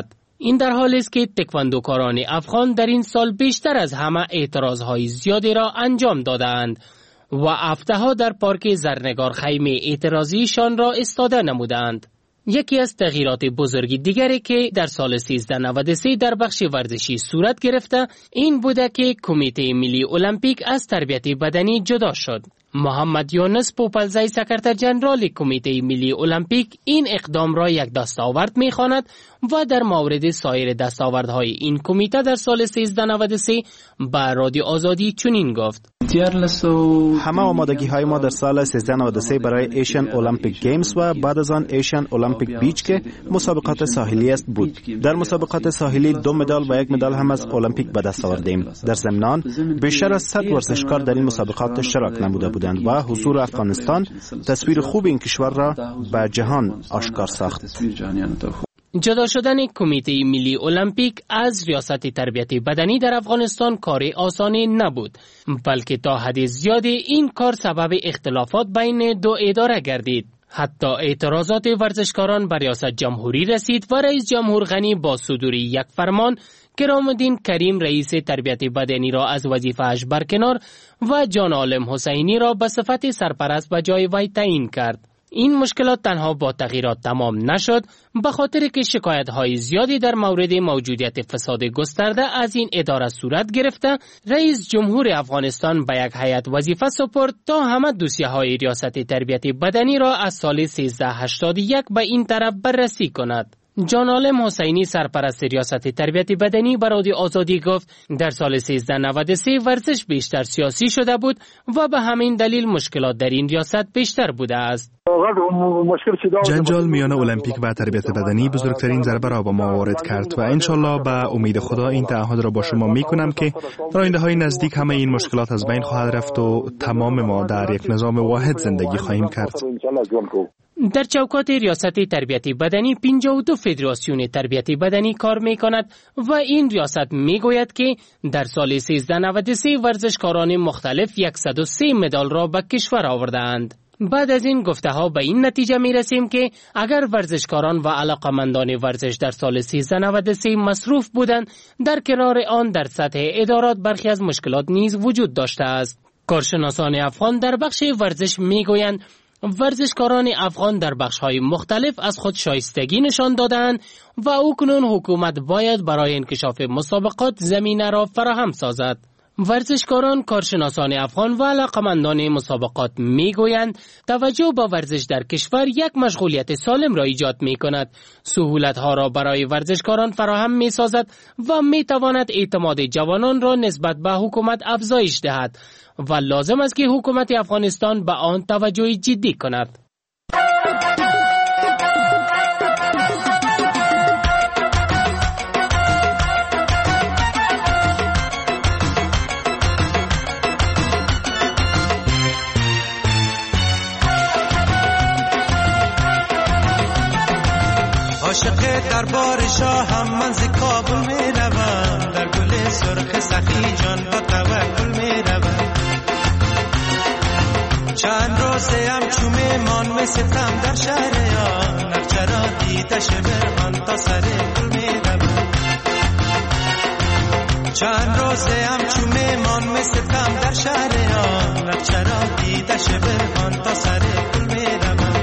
این در حالی است که تکواندوکاران افغان در این سال بیشتر از همه اعتراضهای زیادی را انجام دادند و هفته‌ها در پارک زرنگار خیمه اعتراضیشان را استاده نمودند. یکی از تغییرات بزرگی دیگری که در سال سیزده نود و سه در بخش ورزشی صورت گرفته این بوده که کمیته ملی المپیک از تربیت بدنی جدا شد. محمد یونس پوپلزی سکرتر جنرال کمیته ملی المپیک این اقدام را یک دستاورد می‌خواند و در مورد سایر دستاوردهای این کمیته در سال سیزده نود و سه به رادیو آزادی چنین گفت: همه آمادگی های ما در سال سیزده نود و سه برای ایشین المپیک گیمز و بعد از آن ایشین المپیک بیچ که مسابقات ساحلی است بود. در مسابقات ساحلی دو مدال و یک مدال هم از المپیک به دست آوردیم. در ضمن بیشتر از صد ورزشکار در این مسابقات اشتراک نموده بودند و حضور افغانستان تصویر خوب این کشور را به جهان آشکار ساخت. جدا شدن کمیته ملی المپیک از ریاست تربیت بدنی در افغانستان کار آسانی نبود، بلکه تا حد زیادی این کار سبب اختلافات بین دو اداره گردید. حتی اعتراضات ورزشکاران به ریاست جمهوری رسید و رئیس جمهور غنی با صدور یک فرمان کرامالدین کریم رئیس تربیت بدنی را از وظیفه‌اش برکنار و جان عالم حسینی را به صفت سرپرست به جای وی تعیین کرد. این مشکلات تنها با تغییرات تمام نشد، به خاطر که شکایت‌های زیادی در مورد موجودیت فساد گسترده از این اداره صورت گرفته، رئیس جمهور افغانستان به یک هیئت وظیفه سپرد تا همه دوسیه‌های ریاست تربیت بدنی را از سال سیزده هشتاد و یک به این طرف بررسی کند. جان عالم حسینی سرپرست ریاست تربیت بدنی به رادیو آزادی گفت در سال سیزده نود و سه ورزش بیشتر سیاسی شده بود و به همین دلیل مشکلات در این ریاست بیشتر بوده است. جنجال میان المپیک و تربیت بدنی بزرگترین ضربه را به ما وارد کرد و انشالله به امید خدا این تعهد را با شما میکنم که در آینده‌های نزدیک همه این مشکلات از بین خواهد رفت و تمام ما در یک نظام واحد زندگی خواهیم کرد. در چوکات ریاست تربیت بدنی پنجاه و دو فدراسیون تربیت بدنی کار می کند و این ریاست می گوید که در سال سیزده نود و سه ورزشکاران مختلف صد و سه مدال را به کشور آوردند. بعد از این گفته ها به این نتیجه می رسیم که اگر ورزشکاران و علاقمندان ورزش در سال سیزده نود و سه مصروف بودند، در کنار آن در سطح ادارات برخی از مشکلات نیز وجود داشته است. کارشناسان افغان در بخش ورزش می گویند ورزشکاران افغان در بخش‌های مختلف از خود شایستگی نشان دادند و اکنون حکومت باید برای انکشاف مسابقات زمینه را فراهم سازد. ورزشکاران، کارشناسان افغان و علاقمندان مسابقات میگویند توجه به ورزش در کشور یک مشغولیت سالم را ایجاد می کند، سهولت‌ها را برای ورزشکاران فراهم می سازد و می تواند اعتماد جوانان را نسبت به حکومت افزایش دهد و لازم است که حکومت افغانستان به آن توجه جدی کند. عاشق دربار شاهم من ز کابل می روم، در گل سرخ سخی جان با توکل می روم. چند روزه هم چو میمان می ستم در شهر آن، نقچرا دیده شبه آن تا سر گل می روم. چند روزه هم چو میمان می ستم در شهر آن، نقچرا دیده شبه آن تا سر گل می روم.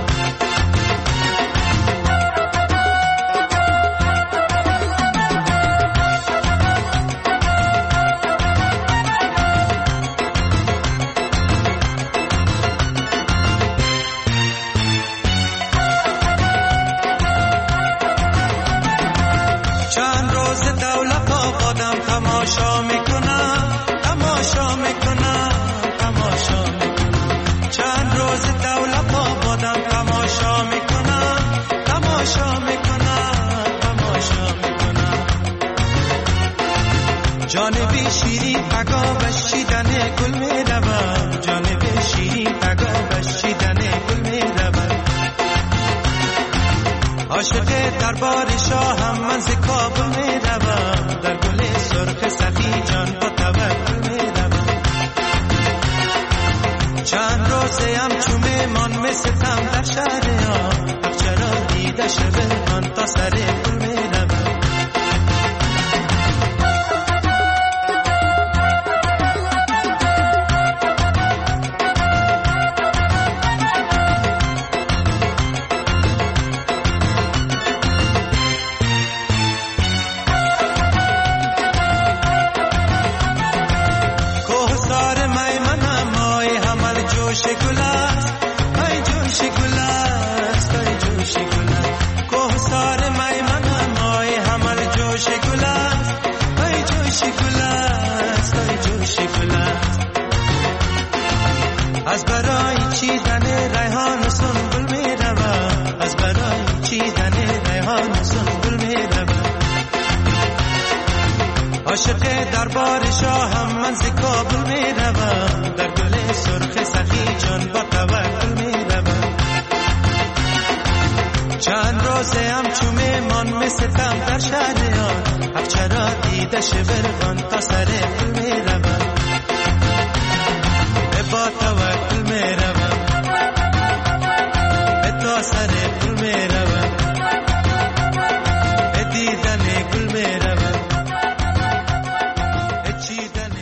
تماشا میکنم تماشا میکنم تماشا میکنم چند روز دولت آبادم تماشا میکنم تماشا میکنم تماشا میکنم جانبی شیرین پگاه بشیدن گل میروم، جانبی شیرین پگاه بشیدن گل میروم. عاشق دربار شاهم من ز کابل میروم، در گل سرخ سخی جان با توکل میروم. چند روزه هم چو میمان می ستم در شهر آن، چرا دیده شبه آن تا سر گل میروم. از برای چیدن